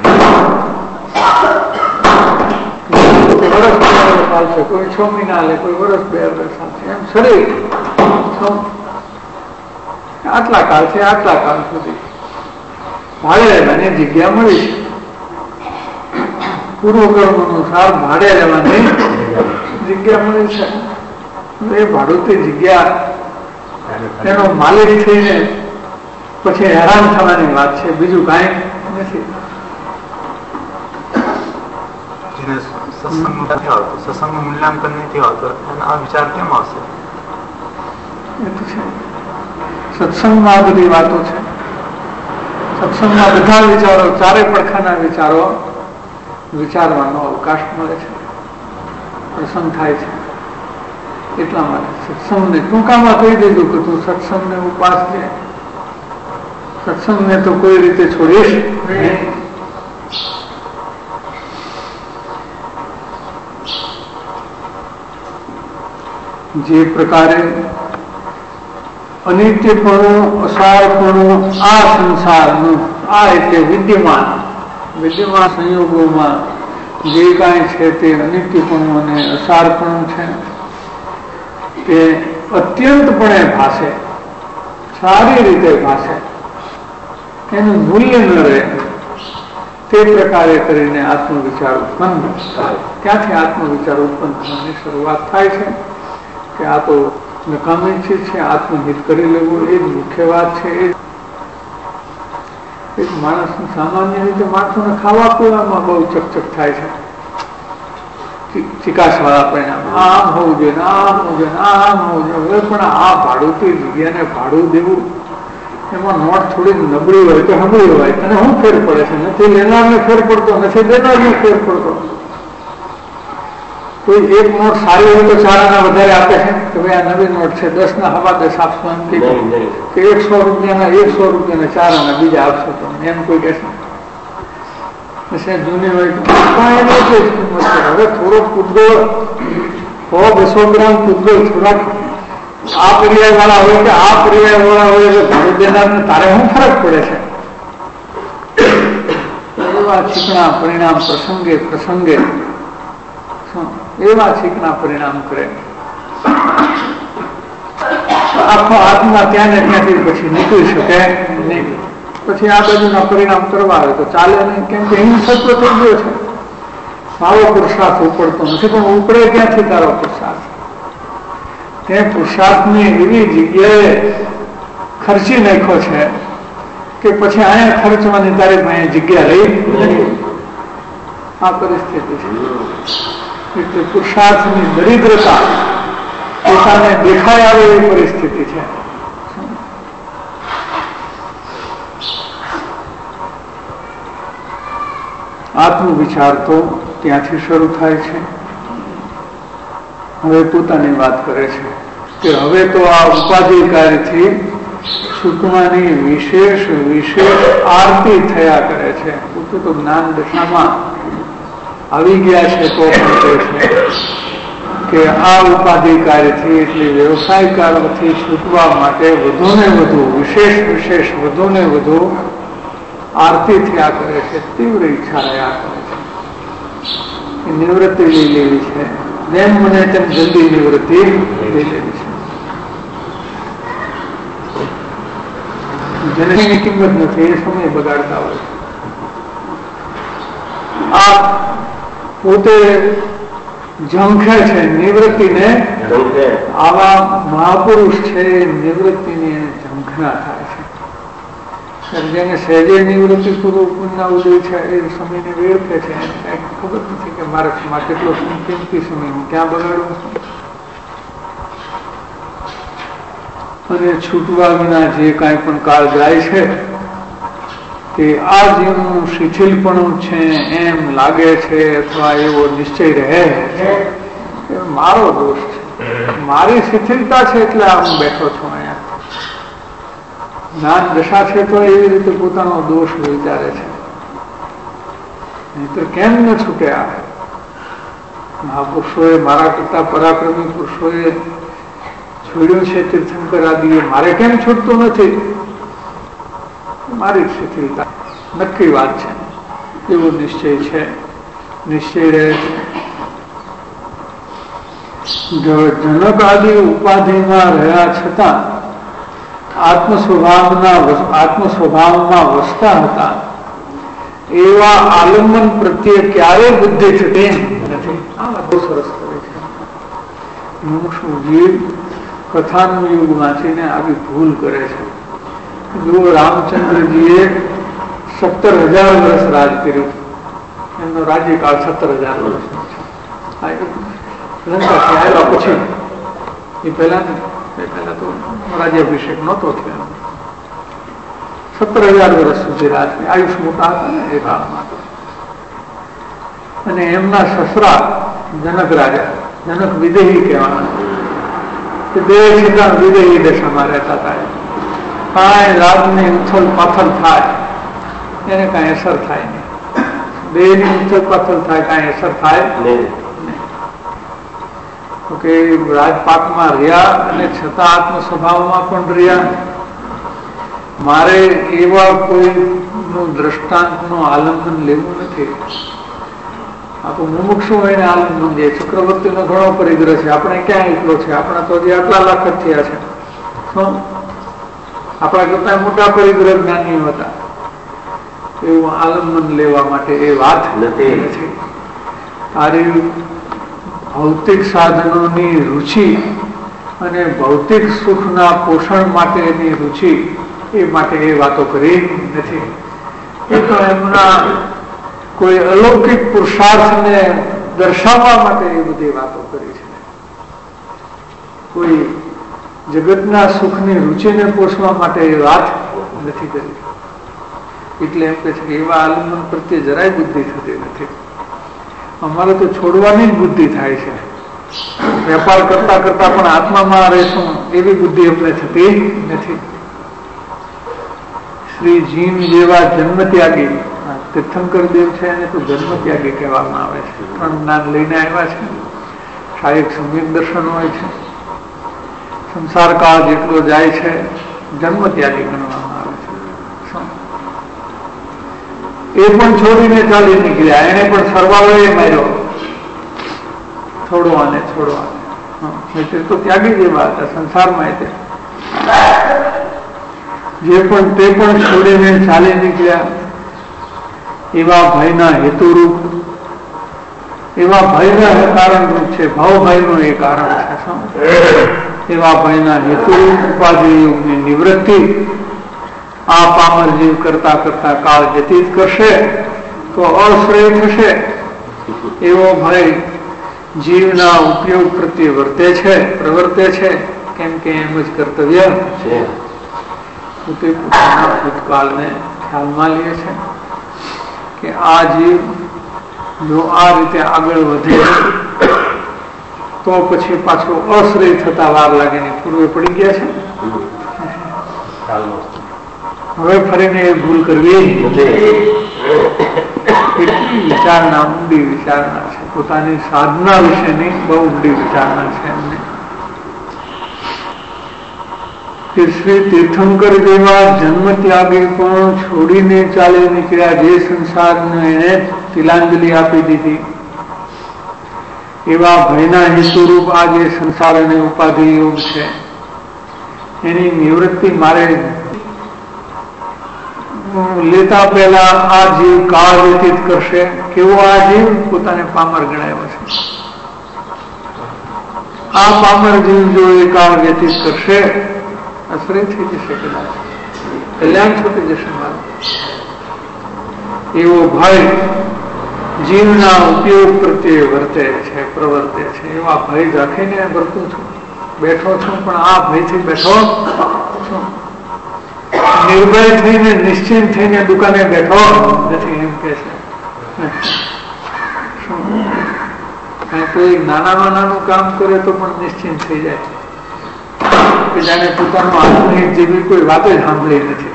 વર્ષ ચાલશે, કોઈ છ મહિના લે, કોઈ વર્ષ બે વર્ષ ચાલશે, એમ શરીર આટલા કાળ છે, આટલા કાળ સુધી ભાડે રહેવાની જગ્યા મળી છે. પૂર્વકર્મ અનુસાર ભાડે રહેવાની જગ્યા મળી છે. એ ભાડુતી જગ્યા એનો માલિક થઈને પછી હેરાન થવાની વાત છે, બીજું કઈ નથી. સત્સંગ નથી આવતું, સત્સંગનું મૂલ્યાંકન નથી આવતું, આ વિચાર કેમ આવશે? એ તો છે, સત્સંગમાં આ બધી વાતો છે. સત્સંગમાં બધા વિચારો, ચારે પડખાના વિચારો વિચારવાનો અવકાશ મળે છે, પ્રસંગ થાય છે. એટલા માટે સત્સંગને ટૂંકામાં કહી દીધું કે તું સત્સંગને ઉપાસ છે. સત્સંગને તો કોઈ રીતે છોડીશ નહીં. જે પ્રકારે અનિત્યપણું અસારપણું આ સંસારનું આ એટલે વિદ્યમાન વિદ્યમાન સંયોગોમાં જે કાંઈ છે તે અનિત્યપણું અને અસારપણું છે તે અત્યંતપણે ભાષે, સારી રીતે ભાષે, એનું મૂલ્ય ન રહે તે પ્રકારે કરીને આત્મવિચાર ઉત્પન્ન થાય. ક્યાંથી આત્મવિચાર ઉત્પન્ન થવાની શરૂઆત થાય છે કે આ તો નકામી ચીજ છે, આત્મહિત કરી લેવું એ જ મુખ્ય વાત છે. એક માણસ સામાન્ય રીતે માણસોને ખાવા પીવામાં બહુ ચકચક થાય છે, ચિકાસ વાળા પરિણામ, આમ હોવું જોઈએ, આમ હોવું જોઈએ, આમ હોવું જોઈએ. હવે પણ આ ભાડુતી જગ્યાને ભાડું દેવું, એમાં નોટ થોડી નબળી હોય કે હબળી હોય, તને શું ફેર પડે છે? નથી લેનારને ફેર પડતો, નથી દેનારને ફેર પડતો. કોઈ એક નોટ સારી હોય તો ચાર આના વધારે આપે છે કે ભાઈ આ નવી નોટ છે, દસ ના હવા દસ આપશો એમ કે એકસો રૂપિયાના એકસો રૂપિયાના ચાર આના બીજા આપશો તો એમ કોઈ કહેશે? જૂની હોય હવે થોડો પૂતગળ સો બસો ગ્રામ પૂતગળ થોડાક આ પર્યાય વાળા હોય કે આ પર્યાય વાળા હોય એટલે ભાડું દેનાર તારે શું ફરક પડે છે? એવા ચીકણા પરિણામ પ્રસંગે પ્રસંગે એવા ચીકણા પરિણામ કરે. આખો આત્મા ત્યાં ને ત્યાંથી પછી નીકળી શકે નહીં. પછી આ બાજુના પરિણામ કરવા આવે તો ચાલે નહીં, કેમ કે હિંસત્વ થઈ ગયો છે. સારો પુરુષાર્થ ઉપડતો નથી, પણ ઉપડે ક્યાંથી તારો પુરુષાર્થ? તે પુરુષાર્થની એવી જગ્યાએ ખર્ચી નાખ્યો છે કે પછી અહીંયા ખર્ચવાની તારી પાસે જગ્યા રહી નથી. આ પરિસ્થિતિ છે. એટલે પુરુષાર્થની દરિદ્રતા પોતાને દેખાય આવે એવી પરિસ્થિતિ છે. આત્મવિચાર તો ત્યાંથી શરૂ થાય છે. હવે પોતાની વાત કરે છે કે હવે તો આ ઉપાધિકારથી છૂટવાની વિશેષ વિશેષ આરતી થયા કરે છે. પોતે તો જ્ઞાન દશામાં આવી ગયા છે તો પણ કહે છે કે આ ઉપાધિકારથી એટલે વ્યવસાયકારોથી છૂટવા માટે વધુ ને વધુ વિશેષ વિશેષ વધુ ને વધુ આરતી થયા કરે છે, તીવ્ર ઈચ્છા રહ્યા કરે છે. નિવૃત્તિ લઈ લેવી છે, જેમ મને તેમ જલ્દી નિવૃત્તિ લઈ લેવી છે. જેની કિંમત નથી એ સમય બગાડતા હોય. આ પોતે ઝંખે છે નિવૃત્તિને. આવા મહાપુરુષ છે નિવૃત્તિની ઝંખના થાય છે. જેને સહેજે નિવૃત્તિ પૂર્વ પુણ્ય ઉદય છે એ સમયને વેડફે છે, એને કઈ ખબર નથી કે મારે કેટલો કિંમતી સમય હું ક્યાં બગાડું છું. અને છૂટવા વિના જે કાંઈ પણ કાળ જાય છે તે આ જીવનું શિથિલપણું છે એમ લાગે છે, અથવા એવો નિશ્ચય રહે છે એ મારો દોષ છે, મારી શિથિલતા છે એટલે હું બેઠો છું અહીંયા. જ્ઞાન દશા છે તો એવી રીતે પોતાનો દોષ વિચારે છે, નહીતર કેમ ન છૂટે આવે? મહાપુરુષોએ, મારા કરતા પરાક્રમી પુરુષોએ છોડ્યું છે તીર્થંકર આદિએ, મારે કેમ છૂટતું નથી? મારી શિથિલતા નક્કી વાત છે, એવો નિશ્ચય છે, નિશ્ચય રહે છે. જનક આદિ ઉપાધિમાં રહ્યા છતાં આત્મ સ્વભાવના આત્મ સ્વભાવમાં વસતા હતા એવા આલંબન પ્રત્યે ક્યારે બુદ્ધિ છૂટે નથી. આ બહુ સરસ કરે છે. મુમુક્ષુ જીવ કથાનું યુગ વાંચીને આવી ભૂલ કરે છે. જો રામચંદ્રજીએ સત્તર હજાર વર્ષ રાજ કર્યું, એમનો રાજ્યકાળ સત્તર હજાર વર્ષ લંકાથી આવ્યા પછી, એ પહેલા પહેલા તો રાજ્યાભિષેક નહોતો થયો. સત્તર હજાર વર્ષ સુધી રાજ, આયુષ મોટા હતા ને એ કાળમાં. અને એમના સસરા જનક રાજા, જનક વિદેહી કહેવાના, બે છતાં વિદેહી દશામાં રહેતા હતા. કાંઈ રાજની ઉથલ પાથલ થાય એને કાંઈ અસર થાય નહીં. બે ની ઉથલ પાથલ થાય કાંઈ અસર થાય નહીં. કે રાજપાકમાં રહ્યા અને છતાં આત્મ સ્વભાવમાં પણ રહ્યા. મારે એવા કોઈ નું દ્રષ્ટાંતનું આલંબન લેવું નથી. આ તો મુમુક્ષુ એને આલંબન લે. ચક્રવર્તીનો ઘણો પરિગ્રહ છે, આપણે ક્યાં એટલો છે? આપણા તો હજી આટલા લાખ જ થયા છે. આપણા કરતા મોટા પરિગ્રહ જ્ઞાનીઓ હતા. એવું આલંબન લેવા માટે એ વાત નથી. તારી ભૌતિક સાધનોની રુચિ અને ભૌતિક સુખના પોષણ માટેની રુચિ, એ માટે એ વાતો કરી નથી. એ તો એમના કોઈ અલૌકિક પુરુષાર્થને દર્શાવવા માટે એ બધી વાતો કરી છે. કોઈ જગતના સુખની રુચિને પોષવા માટે એ વાત નથી કરી. એટલે એમ કે છે કે એવા આલંબન પ્રત્યે જરાય બુદ્ધિ થતી નથી. અમારે તો છોડવાની જ બુદ્ધિ થાય છે. વેપાર કરતા કરતા પણ આત્મામાં રહેશું એવી બુદ્ધિ અમને થતી નથી. શ્રી જીન જેવા જન્મ ત્યાગી, તીર્થંકર દેવ છે એને તો જન્મ ત્યાગી કહેવામાં આવે છે. ત્રણ જ્ઞાન લઈને આવ્યા છે. શાયક સમ્યક દર્શન હોય છે, સંસાર કાળ જેટલો જાય છે, જન્મ ત્યાગી ગણવામાં આવે છે. એ પણ છોડીને ચાલી નીકળ્યા. એને પણ સરવાળો એ માર્યો, છોડો આને છોડો આને. તો ત્યાગી જેવા હતા સંસારમાં. જે પણ તે પણ છોડીને ચાલી નીકળ્યા. એવા ભયના હેતુરૂપ, એવા ભયના કારણરૂપ છે. ભાવભયનું એ કારણ છે. એવા ભયના હેતુરૂપ ઉપાધિ યોગની નિવૃત્તિ આ પામર જીવ કરતા કરતા કાળ વ્યતીત કરશે તો અશ્રય થશે. એવો ભય જીવના ઉપયોગ પ્રત્યે વર્તે છે, પ્રવર્તે છે. કેમ કે એમ જ કર્તવ્ય છે. પોતે પોતાના ભૂતકાળને ખ્યાલમાં લે છે કે આ જીવ જો આ રીતે આગળ વધે તો પછી પાછો અશ્રય થતા વાર લાગે ને પૂર્વે પડી ગયા છે. હવે ફરીને એ ભૂલ કરવી એટલી વિચારણા, ઊંડી વિચારણા છે. પોતાની સાધના વિશેની બહુ ઊંડી વિચારણા છે એમને. શ્રી તીર્થંકર જેવા જન્મ ત્યાગી પણ છોડીને ચાલી નીકળ્યા. જે સંસારને એને તિલાંજલિ આપી દીધી. એવા ભયના હેતુરૂપ આ જે સંસાર અને ઉપાધિ યોગ છે એની નિવૃત્તિ મારે લેતા પહેલા આ જીવ કાળ વ્યતીત કરશે. કેવો આ જીવ? પોતાને પામર ગણાવ્યો છે. આ પામર જીવ જો એ કાળ વ્યતીત કરશે, આશ્રય થઈ જશે, કદાચ કલ્યાણ છૂટી જશે મારું. એવો ભય જીવના ઉપયોગ પ્રત્યે વર્તે છે, પ્રવર્તે છે. એવા ભય રાખીને વર્તું છું, બેઠો છું. પણ આ ભયથી બેઠો છું. નિર્ભય થઈને, નિશ્ચિંત થઈને દુકાને બેઠો નથી એમ કે છે. કોઈ નાનામાં નાનું કામ કરે તો પણ નિશ્ચિંત થઈ જાય કે જાણે પોતાનું આત્મહિત જેવી કોઈ વાત જ સાંભળી નથી.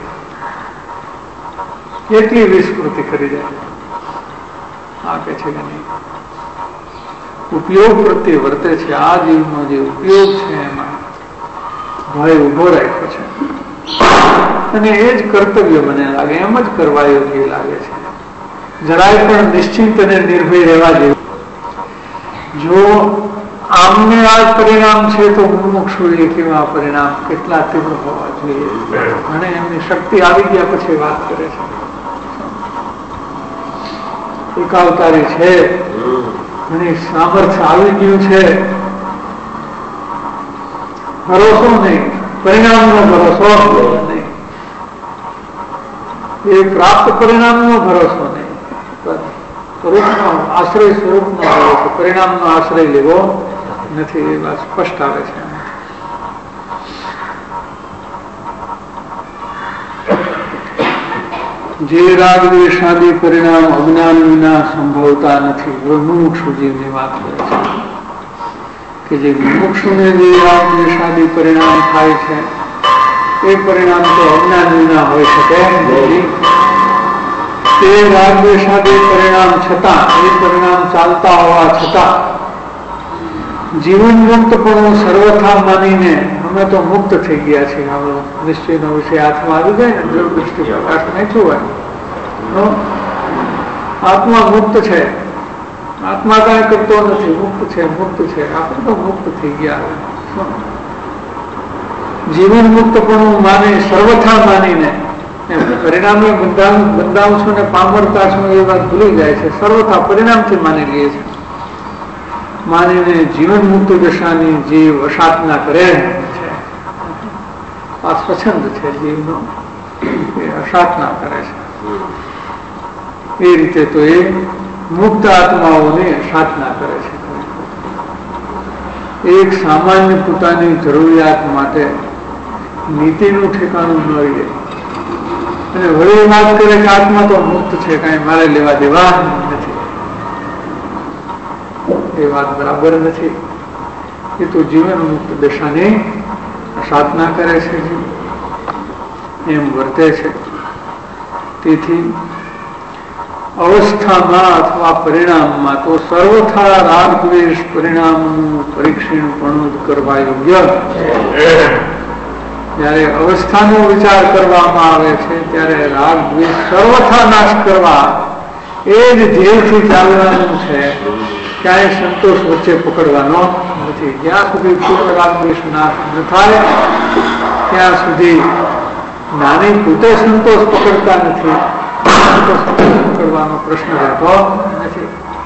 એટલી વિસ્મૃતિ કરી જાય. આ કે છે કે નહીં, ઉપયોગ પ્રત્યે વર્તે છે. આ જીવનો જે ઉપયોગ છે એમાં ભય ઉભો રાખ્યો છે અને એ જ કર્તવ્ય મને લાગે, એમ જ કરવા યોગ્ય લાગે છે. જરાય પણ નિશ્ચિંત અને નિર્ભય રહેવા જેવું. જો આમને આ પરિણામ છે તો મુમુક્ષુ એ કેવા પરિણામ કેટલા તીવ્ર હોવા જોઈએ. અને એમની શક્તિ આવી ગયા પછી વાત કરે છે. એકાવતારી છે, ઘણી સામર્થ્ય આવી ગયું છે. ભરોસો નહીં, પરિણામનો ભરોસો નહીં. એ પ્રાપ્ત પરિણામનો ભરોસો નહીં, સ્વરૂપનો આશ્રય, સ્વરૂપનો ભરોસો. પરિણામનો આશ્રય લેવો નથી. એ વાત સ્પષ્ટ આવે છે. જે રાગ દ્વેષાદી પરિણામ અજ્ઞાન વિના સંભવતા નથી. હવે મુમુક્ષુ જીવની વાત કરે છે કે જે મુમુક્ષુને જે રાગ દ્વેષાદી પરિણામ થાય છે એ પરિણામ તો અજ્ઞાન વિના હોઈ શકે નહીં. તે રાગ દ્વેષાદી પરિણામ છતાં, એ પરિણામ ચાલતા હોવા છતાં જીવન મુક્તપણું સર્વથા માનીને અમે તો મુક્ત થઈ ગયા છીએ. હવે નિશ્ચયનો વિષય હાથમાં આવી જાય ને જો દૃષ્ટિ પ્રકાશ નાખ્યો હોય આત્મા મુક્ત છે, આત્મા કાંઈ કરતો નથી, મુક્ત છે મુક્ત છે આપણે તો મુક્ત થઈ ગયા. જીવન મુક્તપણું માને સર્વથા માનીને પરિણામે બંધાવ છું ને પામરતા છું એ વાત ભૂલી જાય છે. સર્વથા પરિણામથી માની લઈએ છે. માનીને જીવન મુક્ત દશાની જીવ અસાધના કરે છે. આ સ્વચ્છંદ છે જીવનો, એ અસાધના કરે છે. એ રીતે તો એ મુક્ત આત્માઓની સાધના કરે છે. એક સામાન્ય પોતાની જરૂરિયાત માટે નીતિનું ઠેકાણું ન રહે અને વળી વાત કરે કે આત્મા તો મુક્ત છે, કઈ મારે લેવા દેવા નથી. એ વાત બરાબર નથી. એ તો જીવન મુક્ત દશાની સાધના કરે છે, એમ વર્તે છે. તેથી અવસ્થામાં અથવા પરિણામમાં તો સર્વથા રાગ દ્વેષ પરિણામનું પરીક્ષણ પણ કરવા યોગ્ય. જયારે અવસ્થાનો વિચાર કરવામાં આવે છે ત્યારે રાગ દ્વેષ સર્વથા નાશ કરવા એ જ ધ્યેયથી ચાલવાનું છે. ક્યાંય સંતોષ વચ્ચે પકડવાનો નથી. જ્યાં સુધી પૂર્ણ રાગ દ્વેષ નાશ ન થાય ત્યાં સુધી નાની પોતે સંતોષ પકડતા નથી, કરવાનો પ્રશ્ન રહેતો નથી.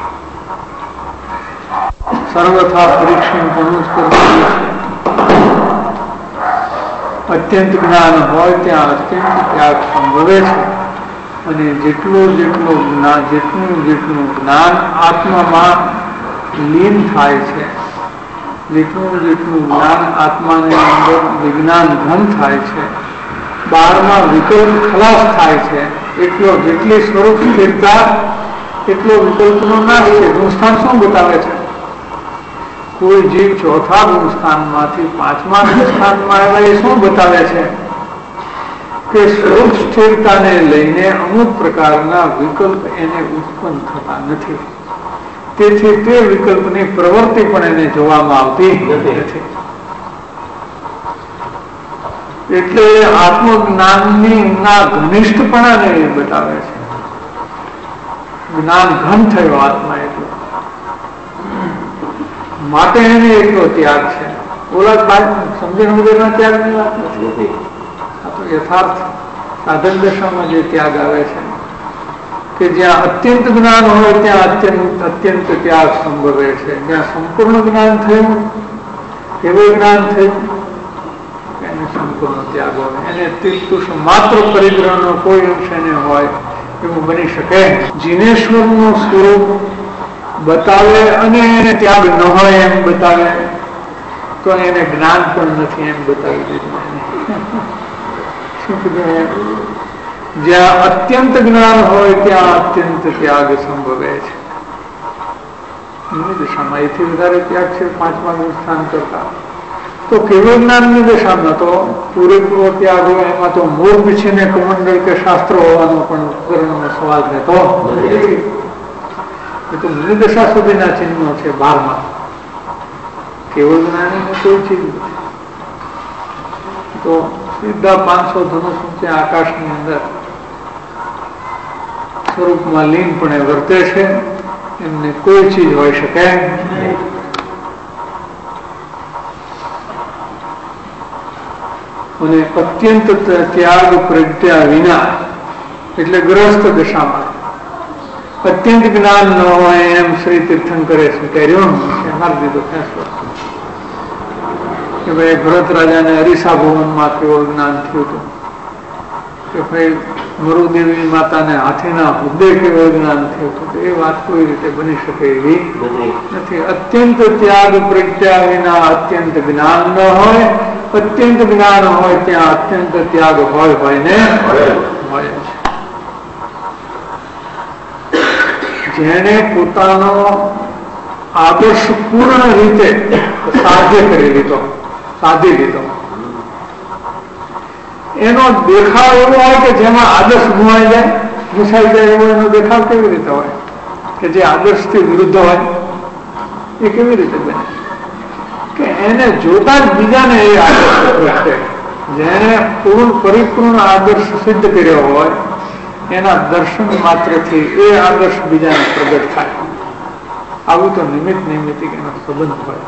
સર્વથા પરીક્ષણ પણ જ કરવાનું છે. અત્યંત જ્ઞાન હોય ત્યાં અત્યંત ત્યાગ સંભવે છે અને જેટલું જેટલું જ્ઞાન જેટલું જેટલું જ્ઞાન આત્મામાં લીન થાય છે, જેટલું જેટલું જ્ઞાન આત્માની અંદર વિજ્ઞાન ઘન થાય છે, બહારમાં વિકલ્પ ખલાસ થાય છે, એટલો જેટલી સ્વરૂપ સ્થિરતા એટલો વિકલ્પનો નાશ છે. ગુણસ્થાન શું બતાવે છે? કોઈ જીવ ચોથા ગુણસ્થાનમાંથી પાંચમા ગુણસ્થાનમાં આવ્યા એ શું બતાવે છે કે સ્વરૂપ સ્થિરતાને લઈને અમુક પ્રકારના વિકલ્પ એને ઉત્પન્ન થતા નથી. તેથી તે વિકલ્પની પ્રવૃત્તિ પણ એને જોવામાં આવતી નથી. એટલે આત્મજ્ઞાનની ના ઘનિષ્ઠપણાને એ બતાવે છે. જ્ઞાન ઘન થયો આત્મા એટલો માટે એને એટલો ત્યાગ છે. ઓલા સમજણ વગરના ત્યાગની વાત નથી. આ તો યથાર્થ સાધન દશામાં જે ત્યાગ આવે છે કે જ્યાં અત્યંત જ્ઞાન હોય ત્યાં અત્યંત અત્યંત ત્યાગ સંભવે છે. જ્યાં સંપૂર્ણ જ્ઞાન થયું, એવું જ્ઞાન થયું, એને સંપૂર્ણ ત્યાગ હોય. એને તીર્થુષ માત્ર પરિગ્રહનો કોઈ અંશ એને હોય એવું બની શકે. જીનેશ્વરનું સ્વરૂપ બતાવે અને એને ત્યાગ ન હોય એમ બતાવે તો એને જ્ઞાન પણ નથી એમ બતાવી દીધું. શું કીધું? જ્યાં અત્યંત જ્ઞાન હોય ત્યાં અત્યંત ત્યાગ સંભવે છે. દશામાં એથી વધારે ત્યાગ છે પાંચમા સ્થાન કરતા. તો કેવળ જ્ઞાનની દશામાં તો પૂરેપૂરો ત્યાગ હોય. એમાં તો મૂળ પીછીને કમંડળ કે શાસ્ત્રો હોવાનો પણ ઉપકરણનો સવાલ રહેતો નથી. એ તો મૂળ દશા સુધીના ચિહ્નો છે. બારમાં કેવળ જ્ઞાની કોઈ ચીજ નથી. તો સીધા પાંચસો ધનુષ ઊંચે આકાશની અંદર સ્વરૂપમાં લીનપણે વર્તે છે. એમને કોઈ ચીજ હોઈ શકે નહીં. અને અત્યંત ત્યાગ પ્રજ્ઞા વિના એટલે ગ્રસ્ત દશામાં અત્યંત જ્ઞાન ન હોય એમ શ્રી તીર્થંકરે સ્વીકાર્યો. મારી દીધો ફેસલો કે ભાઈ ભરત રાજાને અરીસા ભુવનમાં કેવું જ્ઞાન થયું હતું, કે ભાઈ મરુદેવી માતાને હાથીના હુદ્દે કેવું જ્ઞાન થયું હતું. એ વાત કોઈ રીતે બની શકે એવી નથી. અત્યંત ત્યાગ પ્રજ્ઞા વિના અત્યંત જ્ઞાન ન હોય, અત્યંત જ્ઞાન હોય ત્યાં અત્યંત ત્યાગ હોય હોય ને હોય. જેને પોતાનો આદર્શ પૂર્ણ રીતે સાધ્ય કરી લીધો, સાધી લીધો, એનો દેખાવ એવો હોય કે જેમાં આદર્શ ગુમાઈ જાય, ઘૂસાઈ જાય એવો એનો દેખાવ કેવી રીતે હોય કે જે આદર્શથી વિરુદ્ધ હોય એ કેવી રીતે બને? કે એને જોતા જ બીજાને એ આદર્શ પ્રગટે. જેને પૂર્ણ પરિપૂર્ણ આદર્શ સિદ્ધ કર્યો હોય એના દર્શન માત્રથી એ આદર્શ બીજાને પ્રગટ થાય. આવું તો નિમિત્ત નિમિત્તિક એનો સંબંધ હોય.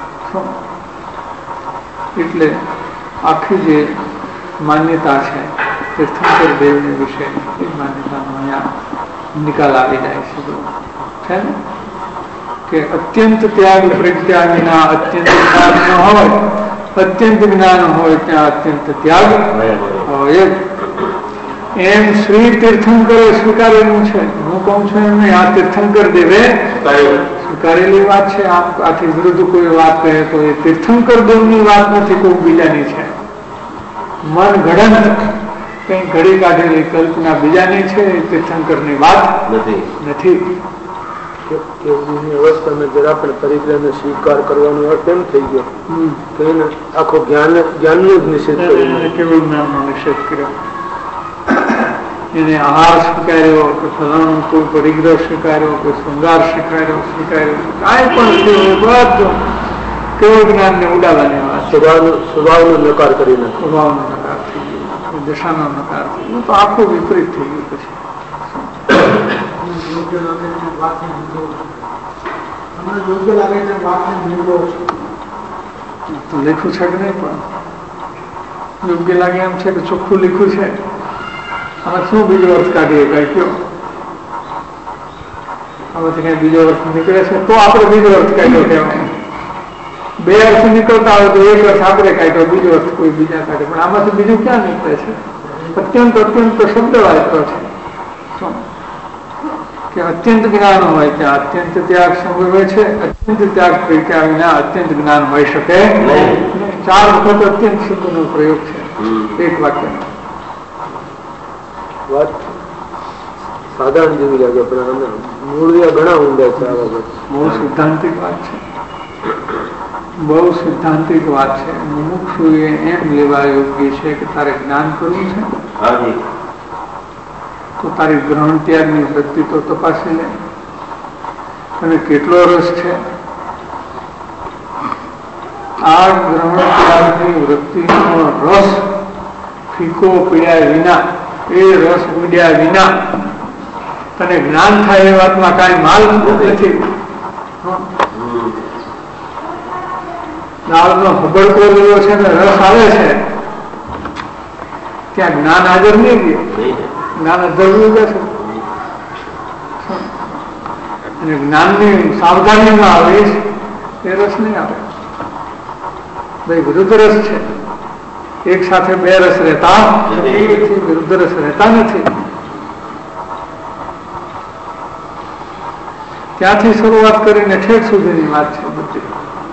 એટલે આખી જે માન્યતા છે તીર્થંકર દેવની વિશે એ માન્યતાનો અહીંયા નિકાલ આવી જાય છે ને કે અત્યંત ત્યાગ પ્રજ્ઞા વિના અત્યંત જ્ઞાન ન હોય, અત્યંત જ્ઞાન હોય ત્યાં અત્યંત ત્યાગ હોય. એમ શ્રી તીર્થંકરે સ્વીકારેલું છે. હું કહું છું એમને આ તીર્થંકર દેવે સ્વીકારેલી વાત છે. આમ આથી વિરુદ્ધ કોઈ વાત કહે તો એ તીર્થંકર દેવની વાત નથી, કોઈ બીજાની છે. મન ઘડન કઈ ઘડી કાઢેલી કલ્પના બીજાની છે, એ તીર્થંકરની વાત નથી. અવસ્થામાં જરા પણ પરિગ્રહને સ્વીકાર કરવાનો અર્થ એમ થઈ ગયો કે એને આખો જ્ઞાન જ્ઞાનનો જ નિષેધ કર્યો, કેવળ જ્ઞાનનો નિષેધ કર્યો. એને આહાર સ્વીકાર્યો કે ફલાણું કોઈ પરિગ્રહ સ્વીકાર્યો કે શૃંગાર સ્વીકાર્યો સ્વીકાર્યો કાંઈ પણ થયું બધું કેવળ જ્ઞાનને ઉડાવવાની વાત. સ્વભાવનો સ્વભાવનો નકાર કરી નાખ્યો, સ્વભાવનો નકાર થઈ ગયો, દશાનો નકાર થઈ ગયો. તો આખું વિપરીત થઈ ગયું. પછી તો લખ્યું છે કે નહીં, પણ યોગ્ય લાગે એમ છે કે ચોખ્ખું લખ્યું છે. અને શું બીજો અર્થ કાઢીએ કઈ કયો? આમાંથી કઈ બીજો અર્થ નીકળે છે તો આપણે બીજો અર્થ કાઢ્યો કહેવાય. બે અર્થ નીકળતા હોય તો એક અર્થ આપણે કાઢ્યો, બીજો અર્થ કોઈ બીજા કાઢે. પણ આમાંથી બીજું ક્યાં નીકળે છે? અત્યંત અત્યંત શબ્દ વાંચતો છે કે અત્યંત જ્ઞાન હોય ત્યાં અત્યંત ત્યાગ સંભવે છે. અત્યંત ત્યાગ પ્રત્યા વિના અત્યંત જ્ઞાન હોઈ શકે નહીં. ચાર વખત અત્યંત શબ્દનો પ્રયોગ છે એક વાક્યનો. વાત સાધારણ જેવી લાગે પણ મૂળિયા ઘણા ઊંડા છે. આ બાબત બહુ સિદ્ધાંતિક વાત છે, બહુ સિદ્ધાંતિક વાત છે. મુમુક્ષુએ એમ લેવા યોગ્ય છે કે તારે જ્ઞાન કરવું છે તો તારી ગ્રહણ ત્યાગની વૃત્તિ તો તપાસી લે. અને કેટલો રસ છે આ ગ્રહણ ત્યાગની વૃત્તિનો રસ ફીકો પીડ્યા વિના, એ રસ ઉડ્યા વિના તને જ્ઞાન થાય એ વાતમાં કઈ માલ નથી. દાળનો હબડકો લેવો છે ને રસ આવે છે ત્યાં જ્ઞાન હાજર નહીં ગયું, જ્ઞાન અધરવું જશે. અને જ્ઞાનની સાવધાનીમાં આવીશ એ રસ નહીં આવે. ભાઈ વિરુદ્ધ રસ છે, એક સાથે બે રસ રહેતા વિરુદ્ધ રસ રહેતા નથી. ત્યાંથી શરૂઆત કરીને ઠેઠ સુધીની વાત છે બધી.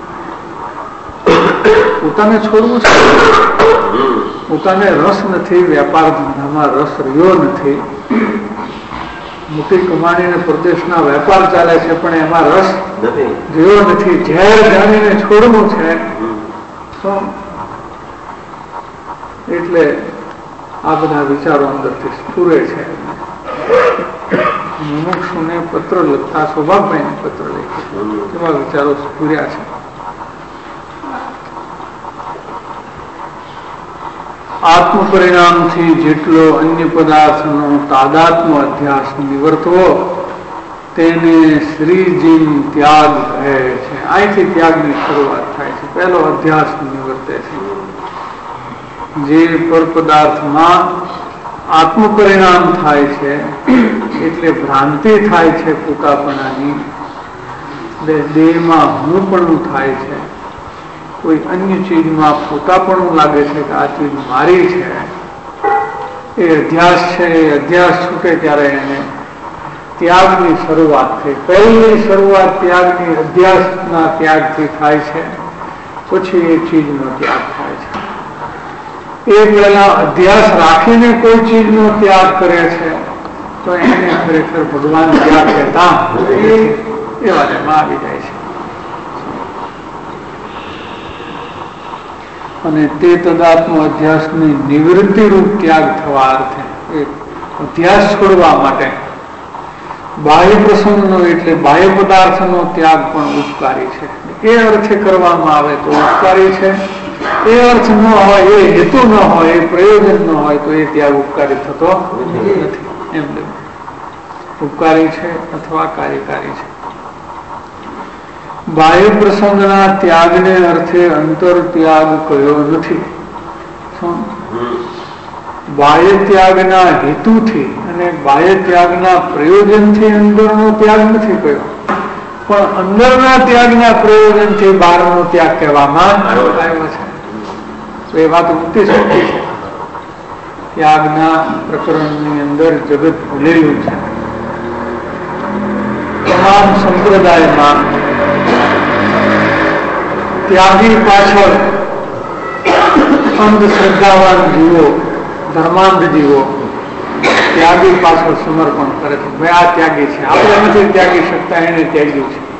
પોતાને છોડવું છે, પોતાને રસ નથી, વેપાર ધંધામાં રસ રહ્યો નથી. મોટી કમાણીને પ્રદેશના વેપાર ચાલે છે પણ એમાં રસ રહ્યો નથી. ઝેર જાણીને છોડવું છે તો એટલે આ બધા વિચારો અંદરથી સ્ફુરે છે. મુમુક્ષુને પત્ર લખતા સૌભાગભાઈને પત્ર લખ્યું, કેવા વિચારો સ્ફુર્યા છે. આત્મ પરિણામથી જેટલો અન્ય પદાર્થનો તાદાત્મ અધ્યાસ નિવર્તવો તેને શ્રીજી ત્યાગ કહે છે. અહીંથી ત્યાગની શરૂઆત થાય છે. પહેલો અધ્યાસ નિવર્તે છે. જે પર પદાર્થમાં આત્મ પરિણામ થાય છે એટલે ભ્રાંતિ થાય છે પોતાપણાની. દેહમાં હું પણ થાય છે. કોઈ અન્ય ચીજમાં પોતાપણું લાગે છે કે આ ચીજ મારી છે. એ અધ્યાસ છે. એ અધ્યાસ છૂટે ત્યારે એને ત્યાગની શરૂઆત થઈ. પહેલી શરૂઆત ત્યાગની અધ્યાસના ત્યાગથી થાય છે, પછી એ ચીજનો ત્યાગ થાય છે. એ પેલા અધ્યાસ રાખીને કોઈ ચીજનો ત્યાગ કરે છે તો એને ખરેખર ભગવાન ત્યાગ કહેતા એવા એમાં આવી જાય છે. અને તે તદાત્મ અધ્યાસની નિવૃત્તિ રૂપ ત્યાગ થવા અર્થે એ અધ્યાસ છોડવા માટે બાહ્ય પ્રસંગનો એટલે બાહ્ય પદાર્થનો ત્યાગ પણ ઉપકારી છે. એ અર્થે કરવામાં આવે તો ઉપકારી છે, એ અર્થ ન હોય, એ હેતુ ન હોય, એ પ્રયોજન ન હોય તો એ ત્યાગ ઉપકારી થતો નથી. એમ ઉપકારી છે અથવા કાર્યકારી છે. બાહ્ય પ્રસંગના ત્યાગને અર્થે અંતર ત્યાગ કયો નથી. બાહ્ય ત્યાગના હેતુથી અને બાહ્ય ત્યાગના પ્રયોજનથી અંદરનો ત્યાગ નથી કયો, પણ અંદરના ત્યાગના પ્રયોજનથી બહારનો ત્યાગ કહેવામાં આવ્યો છે. તો એ વાત ઉગતી શક્તિ છે. ત્યાગના પ્રકરણની અંદર જગત ભૂલેલું છે. તમામ સંપ્રદાયમાં ત્યાગી પાછળ અંધશ્રદ્ધાવાન જીવો, ધર્માંધ જીવો ત્યાગી પાછળ સમર્પણ કરે છે. ભાઈ આ ત્યાગી છે, આપણે નથી ત્યાગી શકતા, એને ત્યાગ્યું છે.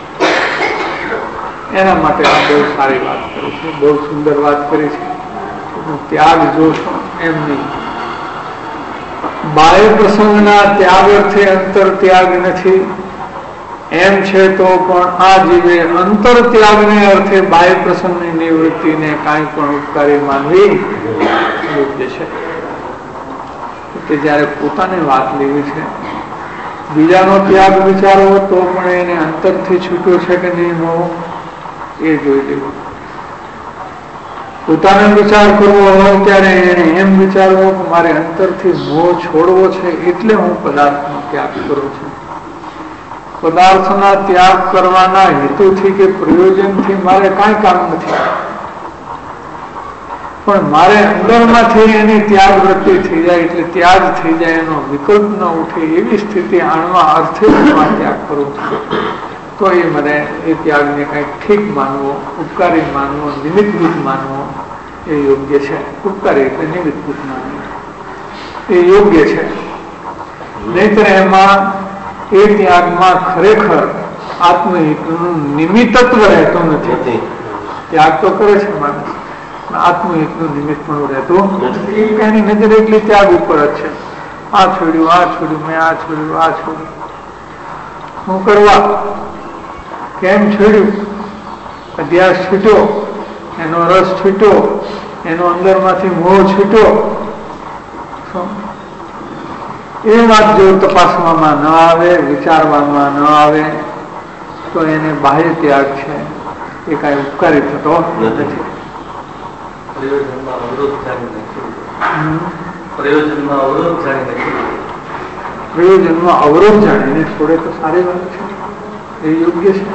એના માટે બહુ સારી વાત કરી છે, બહુ સુંદર વાત કરી છે. ત્યાગ જોશો એમ નહીં. બાહ્ય પ્રસંગના ત્યાગ અર્થે અંતર ત્યાગ નથી એમ છે તો પણ આ જીવે અંતર ત્યાગને અર્થે બાહ્ય પ્રસંગની નિવૃત્તિને કાંઈ પણ ઉપકારી માનવી યોગ્ય છે. કે જયારે પોતાની વાત લેવી છે, બીજાનો ત્યાગ વિચારવો તો પણ એને અંતરથી છૂટ્યો છે કે નહીં મોહ એ જોઈ લેવું. પોતાનો વિચાર કરવો હોય ત્યારે એને એમ વિચારવો કે મારે અંતરથી મોહ છોડવો છે એટલે હું પદાર્થનો ત્યાગ કરું છું. પદાર્થના ત્યાગ કરવાના હેતુથી કે પ્રયોજનથી મારે કાંઈ કામ નથી, પણ મારે અંદરમાંથી એની ત્યાગ વૃત્તિ થઈ જાય એટલે ત્યાગ થઈ જાય, એનો વિકલ્પ ન ઉઠે એવી સ્થિતિ આણવા અર્થે ત્યાગ કરું છું. તો એ મને એ ત્યાગને કંઈક ઠીક માનવો, ઉપકારી માનવો, નિમિત્તભૂત માનવો એ યોગ્ય છે. ઉપકારી એટલે નિમિત્તભૂત માનવો એ યોગ્ય છે. નહીતર એમાં એ ત્યાગમાં ખરેખર આત્મહિતનું નિમિત્તત્વ રહેતું નથી. ત્યાગ તો કરે છે માણસ, આત્મહિતનું નિમિત્ત પણ રહેતું નથી. એની નજર એટલી ત્યાગ ઉપર જ છે. આ છોડ્યું, આ છોડ્યું, મેં આ છોડ્યું, આ છોડ્યું, હું કરવા કેમ છોડ્યું? અધ્યાસ છૂટ્યો, એનો રસ છૂટ્યો, એનો અંદરમાંથી મોહ છૂટ્યો. એ વાત જો તપાસવામાં ન આવે, વિચારવામાં ન આવે તો એને બાહ્ય ત્યાગ છે એ કાંઈ ઉપકારી થતો નથી. પ્રયોજનમાં અવરોધ જાણીને છોડે તો સારી વાત છે, એ યોગ્ય છે.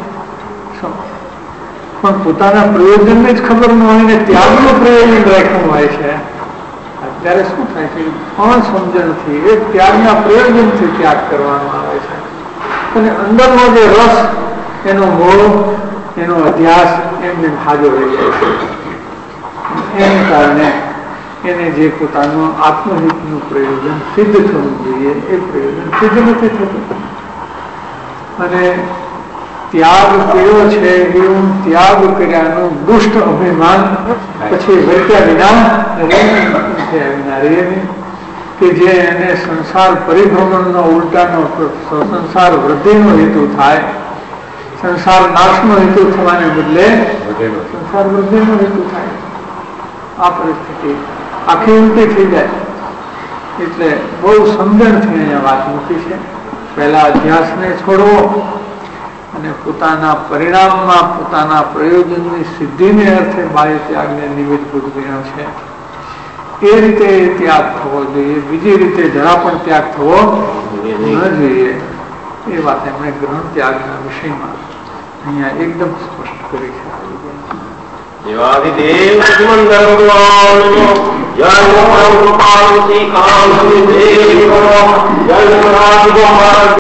પણ પોતાના પ્રયોજનને જ ખબર ન હોય ને ત્યાગનું પ્રયોજન રાખ્યું હોય છે, અત્યારે શું થાય છે? પણ સમજણથી એ ત્યાગના પ્રયોજનથી ત્યાગ કરવામાં આવે છે અને અંદરનો જે રસ, એનો મોહ, એનો અધ્યાસ એમને હાજો રહી જાય છે. એને કારણે એને જે પોતાનું આત્મહિતનું પ્રયોજન સિદ્ધ થવું જોઈએ એ પ્રયોજન સિદ્ધ નથી થતું. અને ત્યાગ કર્યો છે એવું ત્યાગ કર્યાનું દુષ્ટ અભિમાન પછી વર્ત્યા વિના વિના રહે નહીં, કે જે એને સંસાર પરિભ્રમણનો ઉલટાનો સંસાર વૃદ્ધિનો હેતુ થાય, સંસાર નાશનો હેતુ થવાને બદલે સંસાર વૃદ્ધિનો હેતુ થાય. આ પરિસ્થિતિ આખી ઉલટી થઈ જાય. એટલે બહુ સમજણથી અહીંયા વાત મૂકી છે. પહેલા અધ્યાસને છોડવો અને પોતાના પરિણામમાં પોતાના પ્રયોજનની સિદ્ધિને અર્થે બાહ્ય ત્યાગને નિમિત્તભૂત ગણ્યો છે. એ રીતે ત્યાગ થવો જોઈએ, બીજી રીતે જરા પણ ત્યાગ થવો ન જોઈએ. એ વાત એમણે ગ્રહણ ત્યાગના વિષયમાં અહીંયા એકદમ સ્પષ્ટ કરી છે. દેવાદિદેવ સુમંદર ભગવાન જય પરમ કૃપાળુ શ્રી કામ દેવ જય